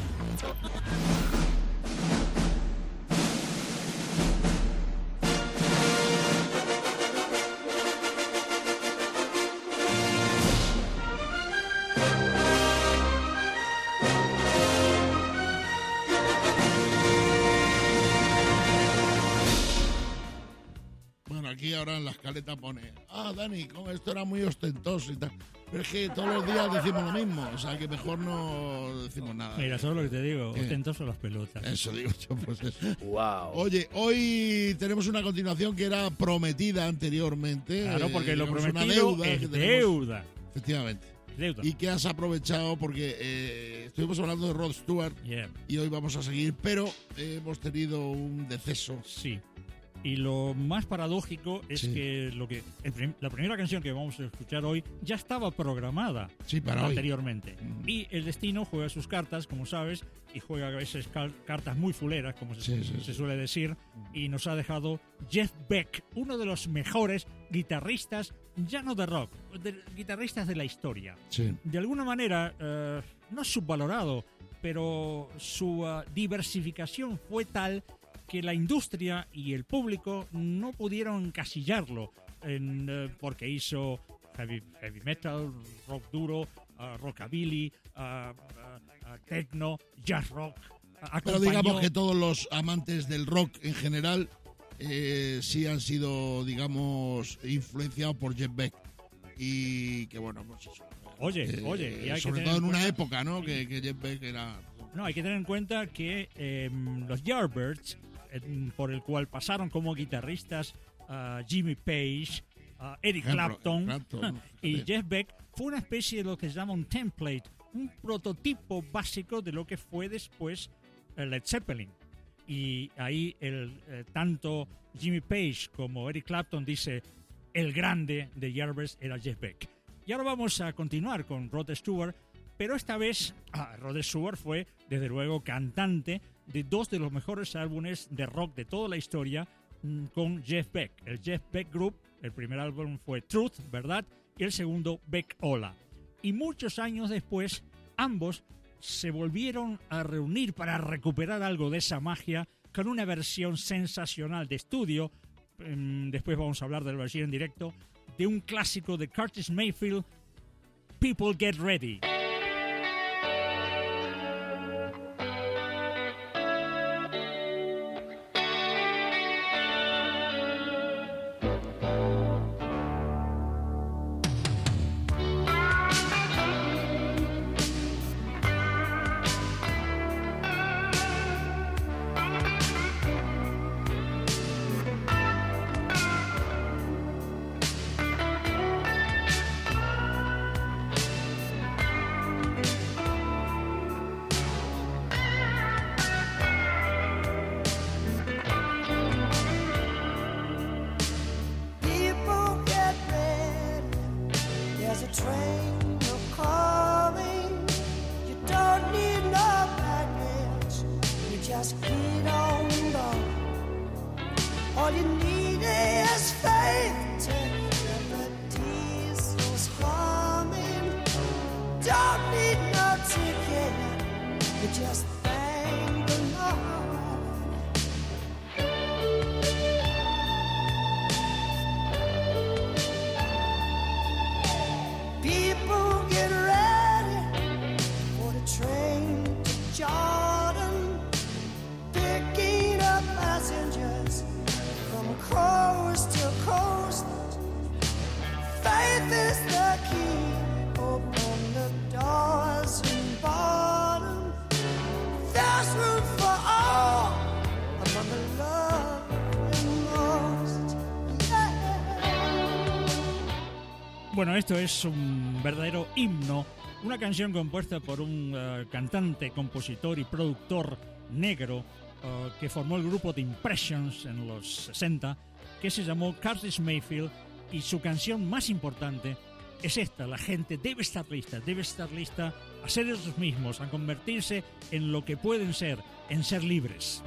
Bueno, aquí ahora en la escaleta pone, Dani, como esto era muy ostentoso y tal. Pero es que todos los días decimos lo mismo, o sea que mejor no decimos nada. Mira, eso es lo que te digo, ¿Qué? ostentoso las pelotas. Eso digo yo, pues eso. Wow. Oye, hoy tenemos una continuación que era prometida anteriormente. Claro, porque lo digamos, una prometido deuda que es tenemos. deuda. Efectivamente. Deuda. Y que has aprovechado porque estuvimos hablando de Rod Stewart Yeah. y hoy vamos a seguir, pero hemos tenido un deceso. Sí. Y lo más paradójico es Sí. que la primera canción que vamos a escuchar hoy ya estaba programada Sí, para hoy. anteriormente. Y el destino juega sus cartas, como sabes, y juega a veces cartas muy fuleras, como se suele decir, y nos ha dejado Jeff Beck, uno de los mejores guitarristas, ya no de rock, guitarristas de la historia. Sí. De alguna manera, no subvalorado, pero su diversificación fue tal que la industria y el público no pudieron encasillarlo porque hizo heavy metal, rock duro, rockabilly, techno, jazz rock. Pero digamos que todos los amantes del rock en general sí han sido, digamos, influenciados por Jeff Beck. Y que bueno, pues eso. Oye, y hay sobre que todo tener en una cuenta- época, ¿no? Que Jeff Beck era... No, hay que tener en cuenta que los Yardbirds, por el cual pasaron como guitarristas Jimmy Page, Eric Clapton y Jeff Beck, fue una especie de lo que se llama un template, un prototipo básico de lo que fue después Led Zeppelin. Y ahí tanto Jimmy Page como Eric Clapton dice el grande de Yardbirds era Jeff Beck. Y ahora vamos a continuar con Rod Stewart, pero esta vez Rod Stewart fue, desde luego, cantante de dos de los mejores álbumes de rock de toda la historia con Jeff Beck. El Jeff Beck Group, el primer álbum fue Truth, ¿verdad? Y el segundo, Beck Ola. Y muchos años después, ambos se volvieron a reunir para recuperar algo de esa magia con una versión sensacional de estudio. Después vamos a hablar de la versión en directo de un clásico de Curtis Mayfield, People Get Ready. People get ready. There's a train coming. You don't need no baggage. You just get on board. All you need is faith. The diesel's humming. Don't need no ticket. You just thank the Lord. People get ready for the train to Jordan, picking up passengers from coast to coast. Faith is the key, open the doors and bottom. There's room for all among the love and most. Yeah. Bueno, esto es un verdadero himno, una canción compuesta por un cantante, compositor y productor negro que formó el grupo The Impressions en los 60, que se llamó Curtis Mayfield, y su canción más importante es esta: la gente debe estar lista a ser ellos mismos, a convertirse en lo que pueden ser, en ser libres.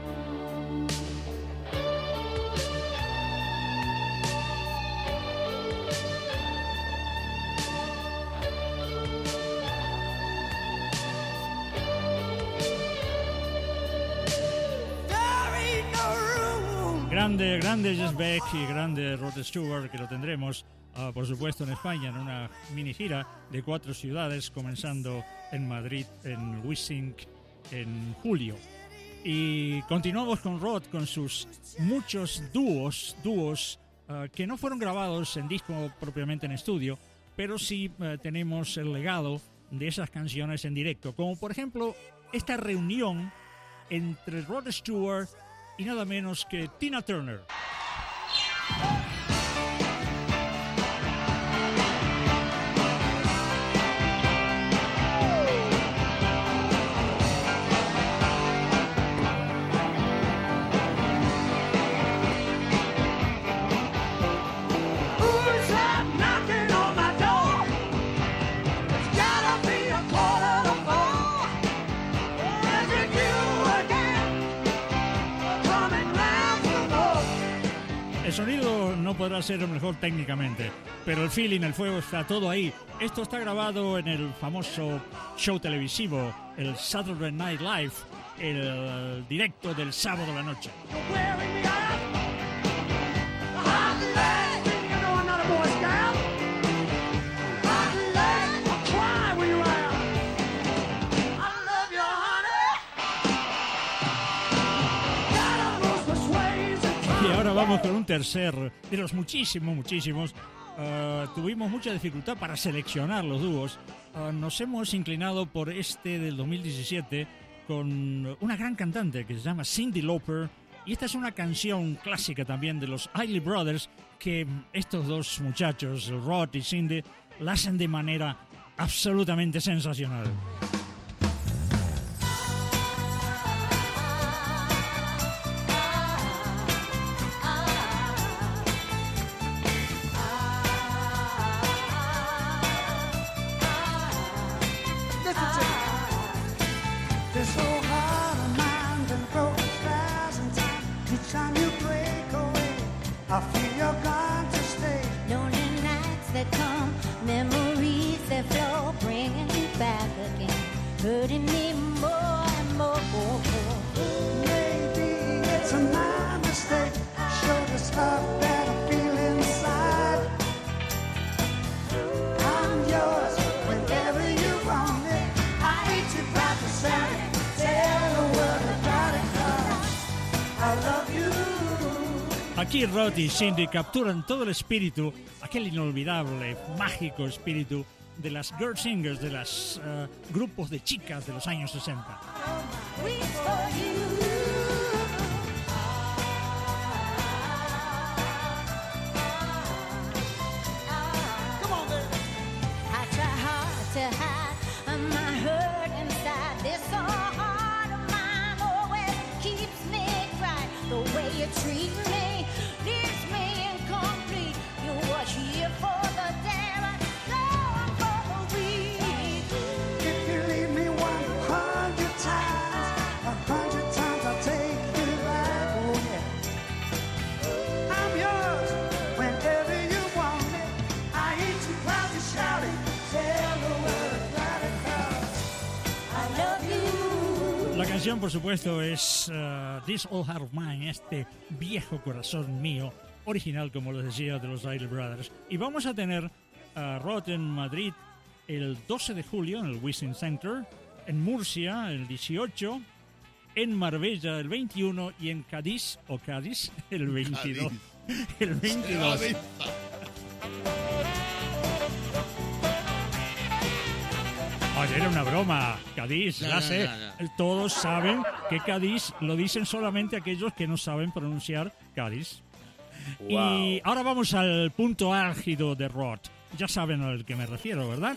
Grande Jess Beck y grande Rod Stewart, que lo tendremos, por supuesto, en España, en una mini gira de 4 ciudades, comenzando en Madrid, en Wissink, en julio. Y continuamos con Rod, con sus muchos dúos que no fueron grabados en disco propiamente en estudio, pero sí tenemos el legado de esas canciones en directo, como por ejemplo esta reunión entre Rod Stewart y nada menos que Tina Turner. Who's that knocking on my door? It's gotta be a quarter to 4. Is it you again? Coming round the door. El sonido no podrá ser el mejor técnicamente, pero el feeling, el fuego, está todo ahí. Esto está grabado en el famoso show televisivo, el Saturday Night Live, el directo del sábado a la noche. You're wearing me out. Hot legs, you know I'm not a Boy Scout. Hot legs, I'll cry when you're out. I love you, honey. Got almost persuades and Y ahora vamos con un tercer de los muchísimos. Tuvimos mucha dificultad para seleccionar los dúos. Nos hemos inclinado por este del 2017 con una gran cantante que se llama Cyndi Lauper. Y esta es una canción clásica también de los Isley Brothers, que estos dos muchachos, Rod y Cyndi, la hacen de manera absolutamente sensacional. This whole heart of mine been broke 1,000 times. Each time you break away, I feel you're gone to stay. Lonely nights that come, memories that flow, bringing you back again. Aquí Rod y Cindy capturan todo el espíritu, aquel inolvidable, mágico espíritu de las girl singers, de los grupos de chicas de los años 60. Treat me, leaves me incomplete. You were here for the day, but gone for the week. If you leave me 100 times, 100 times I'll take you back. Oh yeah, I'm yours whenever you want me. I ain't too proud to shout it. Tell the world right across. I love you. La canción, por supuesto, es This Old Heart of Mine, este viejo corazón mío, original, como les decía, de los Isley Brothers. Y vamos a tener a Rod en Madrid el 12 de julio en el Wishing Center, en Murcia el 18, en Marbella el 21 y en Cádiz, o Cádiz, el 22. El 22. Oye, era una broma, Cádiz, ya sé. Todos saben que Cádiz lo dicen solamente aquellos que no saben pronunciar Cádiz. Wow. Y ahora vamos al punto álgido de Rod. Ya saben al que me refiero, ¿verdad?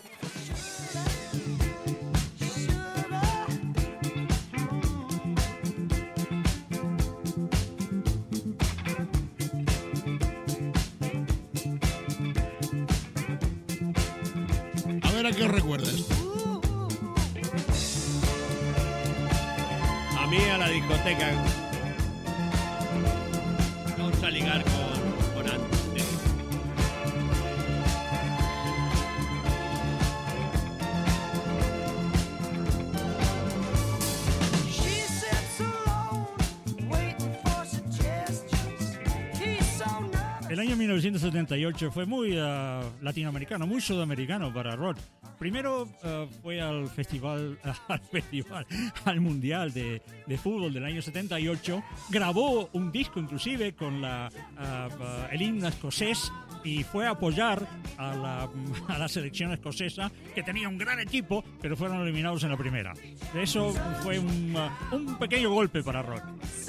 A ver a qué os recuerdas. A mí a la discoteca. Vamos a ligar con antes. El año 1978 fue muy latinoamericano, muy sudamericano para Rod. Primero fue al Mundial de Fútbol del año 78. Grabó un disco inclusive con el himno escocés y fue a apoyar a la selección escocesa, que tenía un gran equipo, pero fueron eliminados en la primera. Eso fue un pequeño golpe para Rod.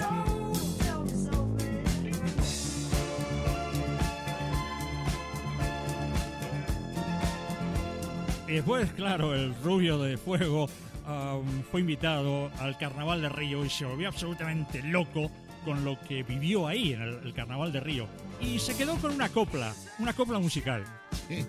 Y después, claro, el Rubio de Fuego fue invitado al Carnaval de Río y se volvió absolutamente loco con lo que vivió ahí en el Carnaval de Río. Y se quedó con una copla musical. ¿Sí?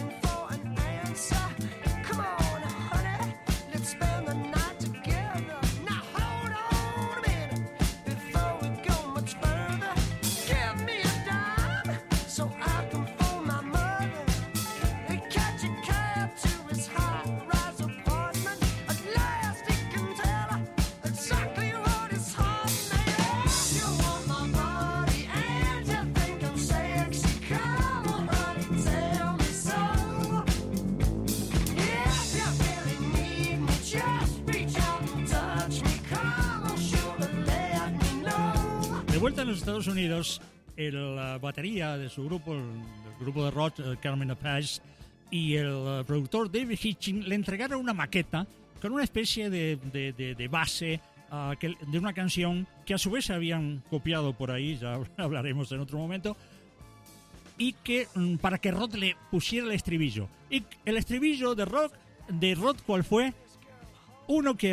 De vuelta en los Estados Unidos, la batería de su grupo, el grupo de rock, Carmen Apage, y el productor David Hitching le entregaron una maqueta con una especie de base de una canción que a su vez habían copiado por ahí, ya hablaremos en otro momento, y que para que Rod le pusiera el estribillo. Y el estribillo de Rod, ¿cuál fue? Uno que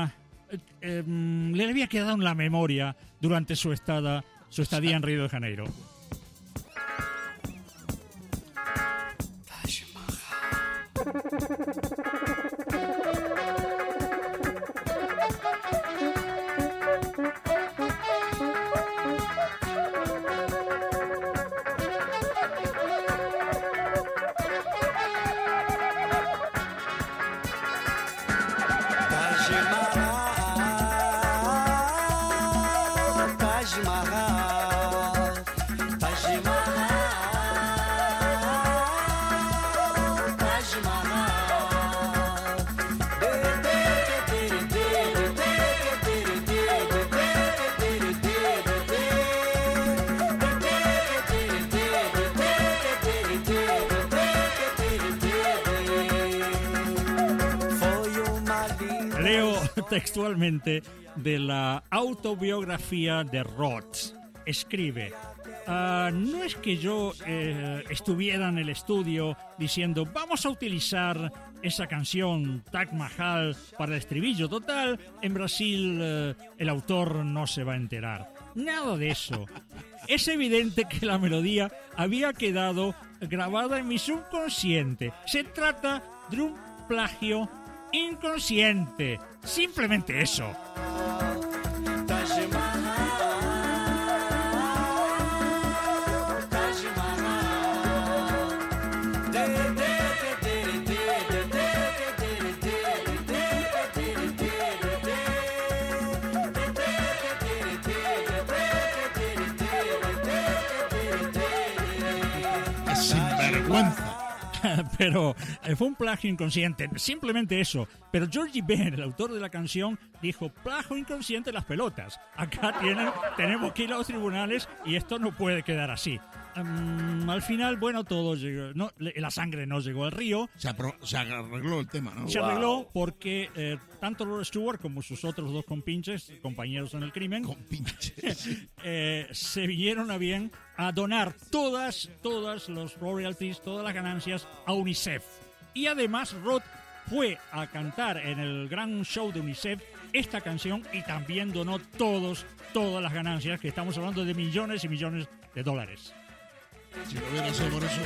le había quedado en la memoria durante su estadía en Río de Janeiro. Leo textualmente de la autobiografía de Roth. Escribe: no es que yo estuviera en el estudio diciendo vamos a utilizar esa canción Taj Mahal para el estribillo. Total, en Brasil el autor no se va a enterar. Nada de eso. Es evidente que la melodía había quedado grabada en mi subconsciente. Se trata de un plagio inconsciente. Simplemente eso. Pero fue un plagio inconsciente, simplemente eso. Pero Georgie Ben, el autor de la canción, dijo: plagio inconsciente las pelotas. Acá tenemos que ir a los tribunales y esto no puede quedar así. Al final, bueno, todo llegó, no, la sangre no llegó al río. Se arregló el tema, ¿no? Se arregló porque tanto Rod Stewart como sus otros dos compañeros en el crimen, se vinieron a bien a donar todas los royalties, todas las ganancias a UNICEF. Y además Rod fue a cantar en el gran show de UNICEF esta canción y también donó todas las ganancias, que estamos hablando de millones y millones de dólares. Si lo hubiera sido por eso.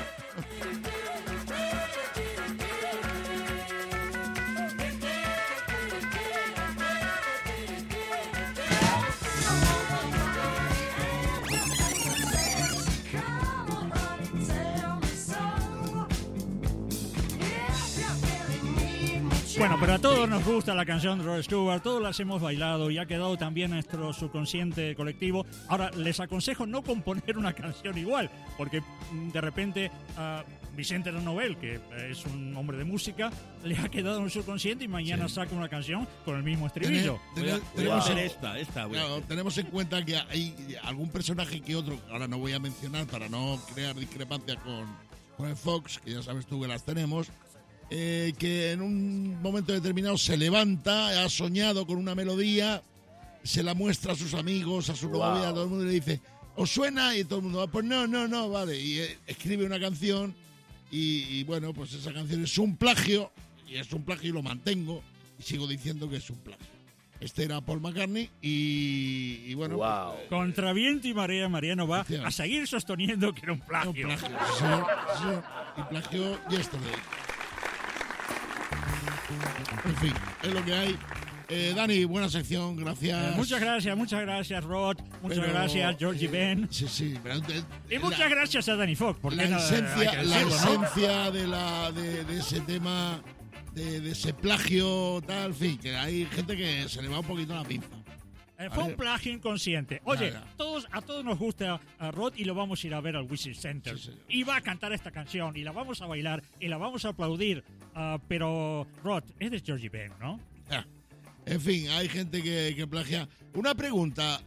Bueno, pero a todos nos gusta la canción de Rod Stewart, todos las hemos bailado y ha quedado también en nuestro subconsciente colectivo. Ahora, les aconsejo no componer una canción igual, porque de repente Vicente Novel, que es un hombre de música, le ha quedado en el subconsciente y mañana saca una canción con el mismo estribillo. Tenemos en cuenta que hay algún personaje que otro, ahora no voy a mencionar para no crear discrepancia con el Fox, que ya sabes tú que las tenemos, que en un momento determinado se levanta, ha soñado con una melodía, se la muestra a sus amigos, a su novia, a todo el mundo, y le dice: ¿os suena? Y todo el mundo: pues no, vale. Y escribe una canción y bueno, pues esa canción es un plagio, y es un plagio y lo mantengo, y sigo diciendo que es un plagio. Este era Paul McCartney y bueno... Pues, contra viento y marea, Mariano va a seguir sosteniendo que era un plagio. Sí, y plagio Yesterday. En fin, es lo que hay. Dani, buena sección, gracias. Muchas gracias, Rod. Muchas gracias, Georgie Ben. Sí. Y muchas gracias a Danny Fox. Porque la esencia de ese tema, de ese plagio, tal, en fin, que hay gente que se le va un poquito la pinza. Fue un plagio inconsciente. Oye, a todos nos gusta a Rod y lo vamos a ir a ver al Wizard Center. Sí, y va a cantar esta canción y la vamos a bailar y la vamos a aplaudir. Pero Rod, es de Georgie Ben, ¿no? En fin, hay gente que plagia. Una pregunta,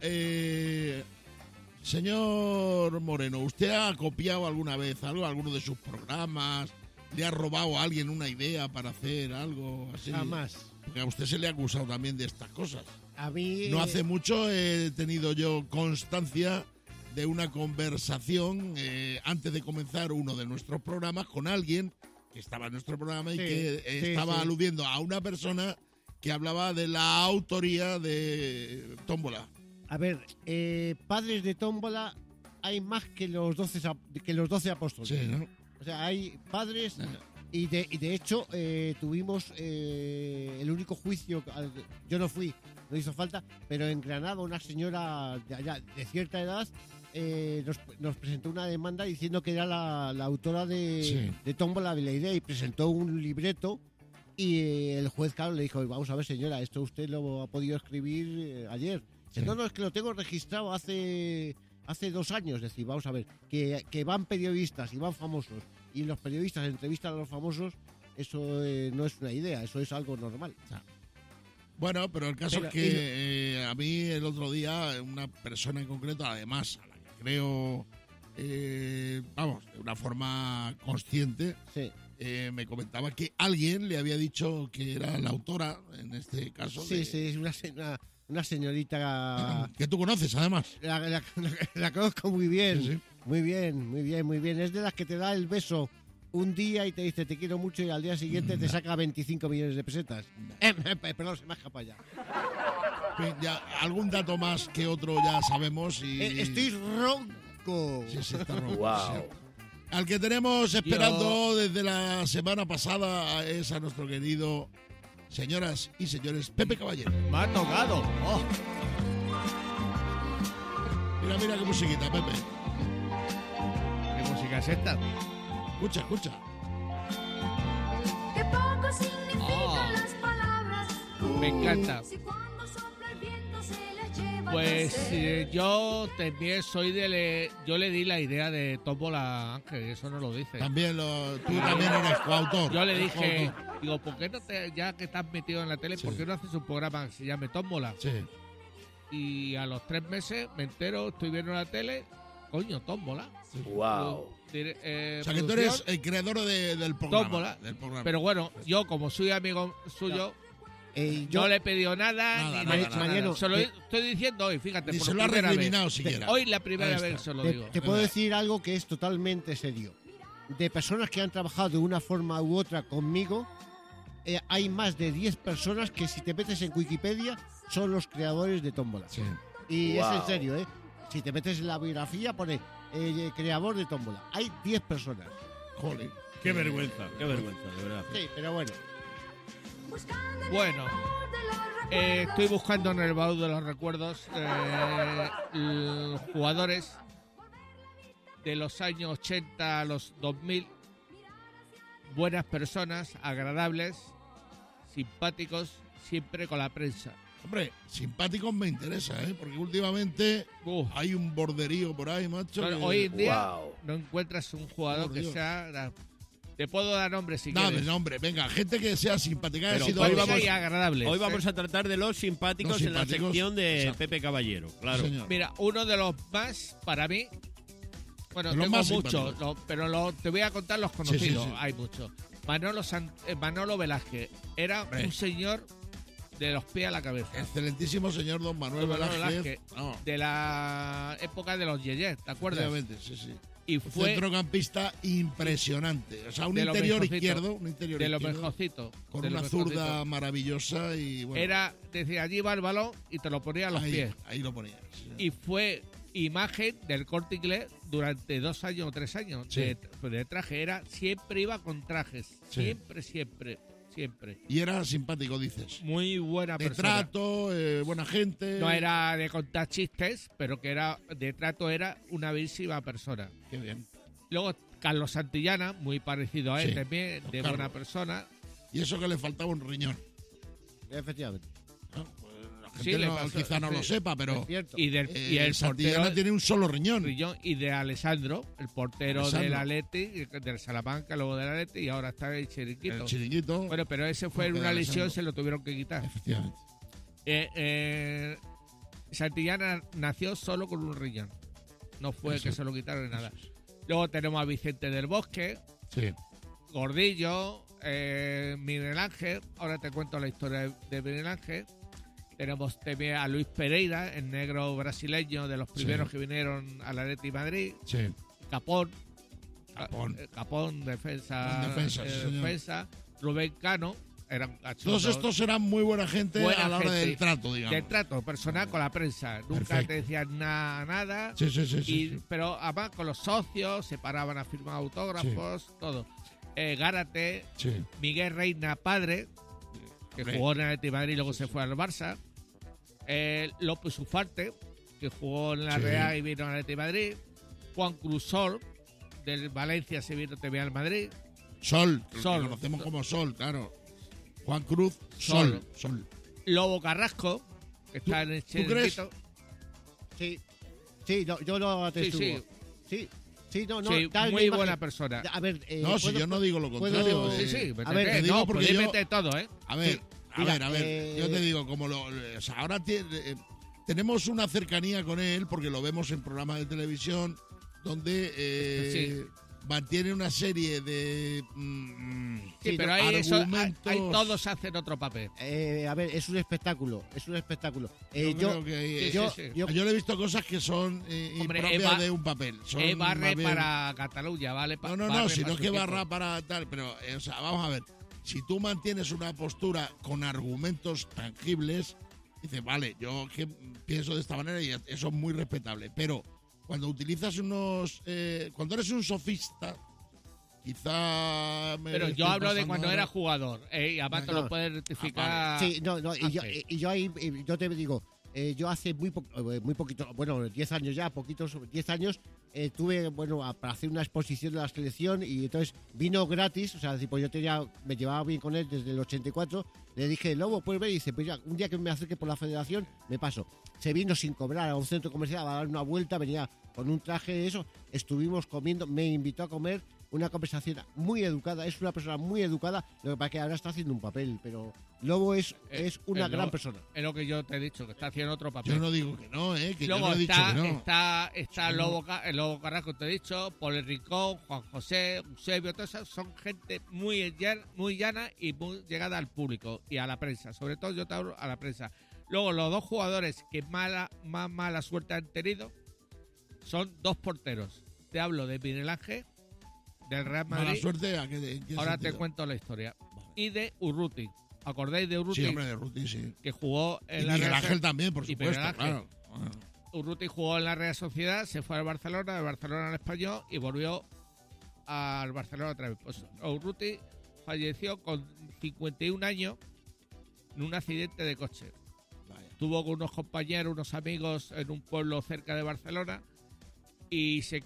señor Moreno, ¿usted ha copiado alguna vez alguno de sus programas? ¿Le ha robado a alguien una idea para hacer algo así? Jamás. Porque a usted se le ha acusado también de estas cosas. A mí... No hace mucho he tenido yo constancia de una conversación antes de comenzar uno de nuestros programas con alguien que estaba en nuestro programa y que estaba aludiendo a una persona que hablaba de la autoría de Tómbola. A ver, padres de Tómbola hay más que los 12 apóstoles. Sí, ¿no? O sea, hay padres y de hecho tuvimos el único juicio, yo no fui, no hizo falta, pero en Granada una señora de cierta edad nos presentó una demanda diciendo que era la autora de Tómbola de la idea y presentó un libreto. Y el juez, claro, le dijo: vamos a ver, señora, esto usted lo ha podido escribir ayer. Sí. No, es que lo tengo registrado hace 2 años. Es decir, vamos a ver, que van periodistas y van famosos, y los periodistas entrevistan a los famosos, eso no es una idea, eso es algo normal. Bueno, pero el caso es que a mí el otro día, una persona en concreto, además, a la que creo, de una forma consciente, me comentaba que alguien le había dicho que era la autora, en este caso. Sí, sí, es una señorita que tú conoces, además. La conozco muy bien. Sí, sí. Muy bien, muy bien, muy bien. Es de las que te da el beso un día y te dice te quiero mucho y al día siguiente te saca 25 millones de pesetas. Perdón, se me ha escapado ya. En fin, ya, algún dato más que otro ya sabemos y... Estoy ronco. Sí, sí, está ronco. Wow. Sí. Al que tenemos esperando desde la semana pasada es a nuestro querido, señoras y señores, Pepe Caballero. Me ha tocado. Oh. Mira, mira qué musiquita, Pepe. ¿Qué música es esta? Escucha, escucha. Que poco significan las palabras. Me encanta. Si cuando sopla el viento se las lleva el Pues placer. yo también soy yo le di la idea de tómbola a Ángel, eso no lo dice. También tú también eres coautor. Yo le Eres dije, coautor. digo, ¿por qué no ya que estás metido en la tele, Sí. por qué no haces un programa que se llame Tómbola? Sí. Y a los 3 meses me entero, estoy viendo la tele, coño, Tómbola. Wow. O sea, que tú eres el creador del programa. Tómbola. Del programa. Pero bueno, yo como soy amigo suyo, no le he pedido nada, Nada, ni nada, le he dicho nada. nada. Se lo te- estoy diciendo hoy, fíjate, Ni por se lo has primera vez. recriminado siquiera. Hoy la primera Ahí vez está. se lo Te, digo. te puedo decir algo que es totalmente serio. De personas que han trabajado de una forma u otra conmigo, hay más de 10 personas que si te metes en Wikipedia son los creadores de Tómbola. Sí. Y Wow. es en serio, ¿eh? Si te metes en la biografía pone creador de Tómbola. Hay 10 personas. Joder. Qué vergüenza, de verdad. Sí, pero bueno. Bueno, estoy buscando en el baúl de los recuerdos jugadores de los años 80 a los 2000, buenas personas, agradables, simpáticos, siempre con la prensa. Hombre, simpáticos me interesa, ¿eh? Porque últimamente Uf. hay un borderío por ahí, macho. No, que- hoy en día Wow. no encuentras un jugador Por que Dios. sea... Te puedo dar nombres si Dame quieres. nombre, venga, gente que sea simpática. Pero ha sido hoy Prensa vamos- y agradables. Hoy vamos a tratar de los simpáticos, en la simpáticos, sección de exacto. Pepe Caballero, claro. Sí, señor. Mira, uno de los más, para mí, bueno, De los tengo más muchos, simpáticos. pero te voy a contar los conocidos, Sí, sí, sí. hay muchos. Manolo Velázquez era Hombre. un señor de los pies a la cabeza. Excelentísimo señor don Manuel Manolo Velázquez. Velázquez, No, de la época de los Yeyes, ¿te acuerdas? obviamente, sí, sí. Y Un fue centrocampista impresionante. O sea, un de lo interior mejorcito, izquierdo, un interior de lo izquierdo, mejorcito. con de lo una mejorcito. zurda maravillosa y bueno, Decía, allí va el balón y te lo ponía a los ahí, pies. ahí lo ponía. Sí. Y fue imagen del Corte Inglés durante 2 años o 3 años Sí. de traje. Siempre iba con trajes. Sí. Siempre. Y era simpático, dices. Muy buena De persona. trato, buena gente. No era de contar chistes, pero que era de trato, era una bellísima persona. Qué bien. Luego Carlos Santillana, muy parecido a él Sí, también, don de Carlos. buena persona. Y eso que le faltaba un riñón. Efectivamente. ¿no? Pues la gente Sí, le no- pasó- quizá no sí. lo sepa, pero Es cierto. Y el Santillana portero tiene un solo riñón. y de Alessandro, el portero Alessandro. del Atleti, del Salamanca, luego del Atleti, y ahora está el Chiringuito. El chiringuito. Bueno, pero ese fue Porque una Alessandro. lesión, se lo tuvieron que quitar. Efectivamente. Santillana nació solo con un riñón. No fue Eso. que se lo quitaron ni nada. Luego tenemos a Vicente del Bosque, Sí. Gordillo, Miguel Ángel. Ahora te cuento la historia de Miguel Ángel. Tenemos también a Luis Pereira, el negro brasileño de los primeros que vinieron a la Atleti Madrid. Sí. Capón. Capón. Capón, defensa. Buen defensa, sí, señor. defensa. Rubén Cano. Eran Todos estos eran muy buena gente Buena a la hora gente. del trato, digamos. del trato personal con la prensa. Nunca Perfecto. te decían nada. Sí, sí, sí. sí, Y, sí. pero además con los socios se paraban a firmar autógrafos, todo. Gárate, Sí. Miguel Reina padre, que Hombre. jugó en el Atleti de Madrid y luego se fue al Barça. López Ufarte, que jugó en la Sí. Real y vino al Atleti de Madrid. Juan Cruzol, del Valencia se vino también al Madrid. Sol, que Sol. lo conocemos como Sol, claro. Juan Cruz, Sol. Sol. Lobo Carrasco, que está en el tú crees? Chiringuito. Sí. Sí, yo lo atestiguo. Sí. Sí, no, Sí, da una muy imagen. buena persona. A ver, No, si ¿puedo- yo no digo lo puedo- contrario. Sí, sí, a ver, te digo no, porque podéis yo- meter todo, ¿eh? A ver, Sí, mira, a ver, yo te digo, como o sea, ahora tenemos una cercanía con él porque lo vemos en programas de televisión donde mantiene una serie de Sí, pero ahí, argumentos. ahí todos hacen otro papel. A ver, es un espectáculo. Yo creo que yo le he visto cosas que son Hombre, impropias de un papel. Son barre más bien- para Cataluña, ¿vale? No, si no es que barra para tal, pero, o sea, vamos a ver. Si tú mantienes una postura con argumentos tangibles, dices, vale, yo que pienso de esta manera y eso es muy respetable. Pero cuando utilizas cuando eres un sofista, quizá... me Pero estoy yo hablo de pasando cuando ahora. era jugador, y además te lo puedes rectificar. Sí, antes. y yo ahí, yo te digo, yo hace muy poquito, bueno, 10 años ya, 10 años, tuve, para hacer una exposición de la selección y entonces vino gratis, o sea, pues yo me llevaba bien con él desde el 84, le dije, Lobo, ¿puedes ver? Y dice, pues ya, un día que me acerque por la federación, me paso. Se vino sin cobrar a un centro comercial a dar una vuelta, venía con un traje de eso, estuvimos comiendo, me invitó a comer, una conversación muy educada, es una persona muy educada, lo que pasa es que ahora está haciendo un papel, pero Lobo es una gran persona. Es lo que yo te he dicho, que está haciendo otro papel. Yo no digo que no, que luego yo no he dicho que no. está el Lobo Carrasco, te he dicho, Paul Enricón, Juan José, Eusebio, todas esas son gente muy llana y muy llegada al público y a la prensa. Sobre todo yo te hablo a la prensa. Luego, los dos jugadores que más mala suerte han tenido son dos porteros. Te hablo de Miguel Ángel, del Real Madrid. Mala suerte, ¿en qué Ahora sentido? te cuento la historia. Y de Urruti. ¿Acordáis de Urruti? Sí, hombre, de Urruti, sí. Que jugó en Y la Miguel Real Ángel también, por y supuesto, Miguel Ángel. claro. Urruti jugó en la Real Sociedad, se fue al Barcelona, del Barcelona al Español y volvió al Barcelona otra vez. Pues Urruti falleció con 51 años en un accidente de coche. Tuvo con unos compañeros, unos amigos en un pueblo cerca de Barcelona y se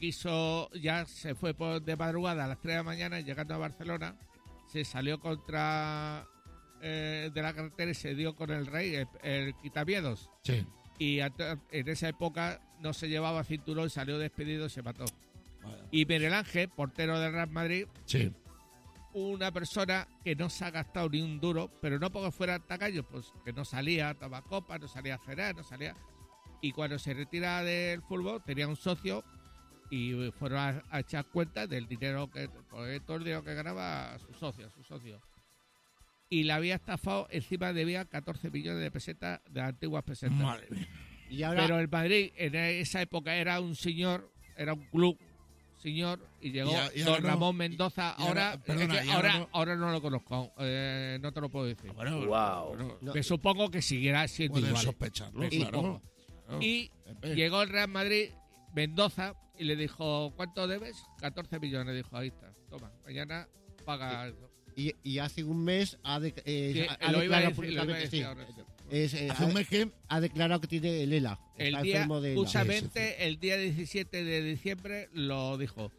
fue de madrugada a las 3 de la mañana, llegando a Barcelona, se salió contra de la carretera y se dio con el rey, el quitamiedos. Sí. Y en esa época no se llevaba cinturón, salió despedido y se mató. Y Miguel Ángel, portero del Real Madrid, sí, una persona que no se ha gastado ni un duro, pero no porque fuera tacaño, pues que no salía a tomar copas, no salía a cenar, no salía. Y cuando se retira del fútbol tenía un socio y fueron a echar cuenta del dinero todo el dinero que ganaba a su socio. Y le había estafado, encima debía 14 millones de pesetas, de antiguas pesetas. Madre mía. Y ahora, Pero el Madrid en esa época era un señor, era un club señor, y llegó Y don ahora no. Ramón Mendoza. Y ahora- perdona, y ahora no. ahora no lo conozco, no te lo puedo decir. Wow. Me supongo que seguirá siendo Puedes igual. sospecharlo, Me claro. supongo. Claro. Y Pepe. llegó el Real Madrid, Mendoza, y le dijo, ¿cuánto debes? 14 millones. Dijo, ahí está, toma, mañana paga eso. y hace un mes ha Lo declarado iba a decir públicamente, sí, ahora. Hace un mes que... ha declarado que tiene el ELA. El Está día, enfermo de ELA. justamente el día 17 de diciembre lo dijo.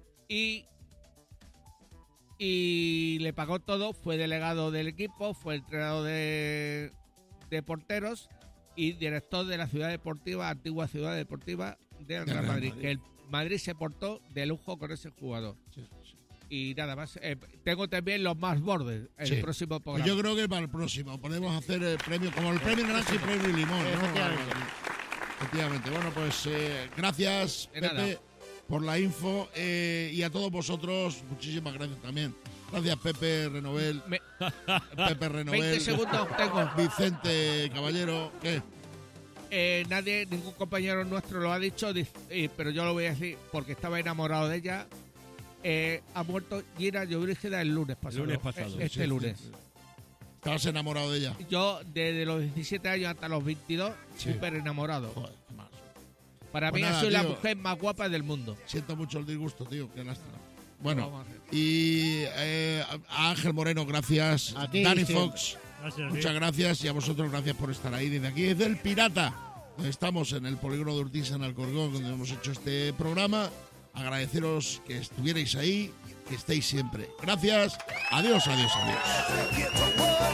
Y le pagó todo, fue delegado del equipo, fue entrenador de porteros y director de la ciudad deportiva, antigua ciudad deportiva del Real Madrid. Que el Madrid se portó de lujo con ese jugador. Y nada más, tengo también los más bordes, el Sí. próximo Pues programa. yo creo que para el próximo podemos hacer el premio, como el premio naranja y el premio limón, ¿no? Efectivamente. Efectivamente. Bueno, pues gracias, De Pepe, nada. por la info y a todos vosotros, muchísimas gracias también. Gracias, Pepe Renovel. Pepe Renovel. 20 segundos tengo. Vicente Caballero. ¿Qué? Ningún compañero nuestro lo ha dicho, pero yo lo voy a decir porque estaba enamorado de ella. Ha muerto Gira Llobrígida el lunes pasado. Este lunes. ¿Estabas enamorado de ella? Yo, desde los 17 años hasta los 22, Sí. súper enamorado. Joder, qué mal. Para Pues mí nada, ha sido la tío. mujer más guapa del mundo. Siento mucho el disgusto, tío. Qué lástima. Bueno, Vamos a hacer. y a Ángel Moreno, gracias. A ti, Dani siempre. Fox, muchas gracias. Y a vosotros, gracias por estar ahí. Desde aquí, desde el Pirata, donde estamos en el polígono de Urtiz, en Alcorcón, donde hemos hecho este programa. Agradeceros que estuvierais ahí, que estéis siempre. Gracias. Adiós, adiós, adiós.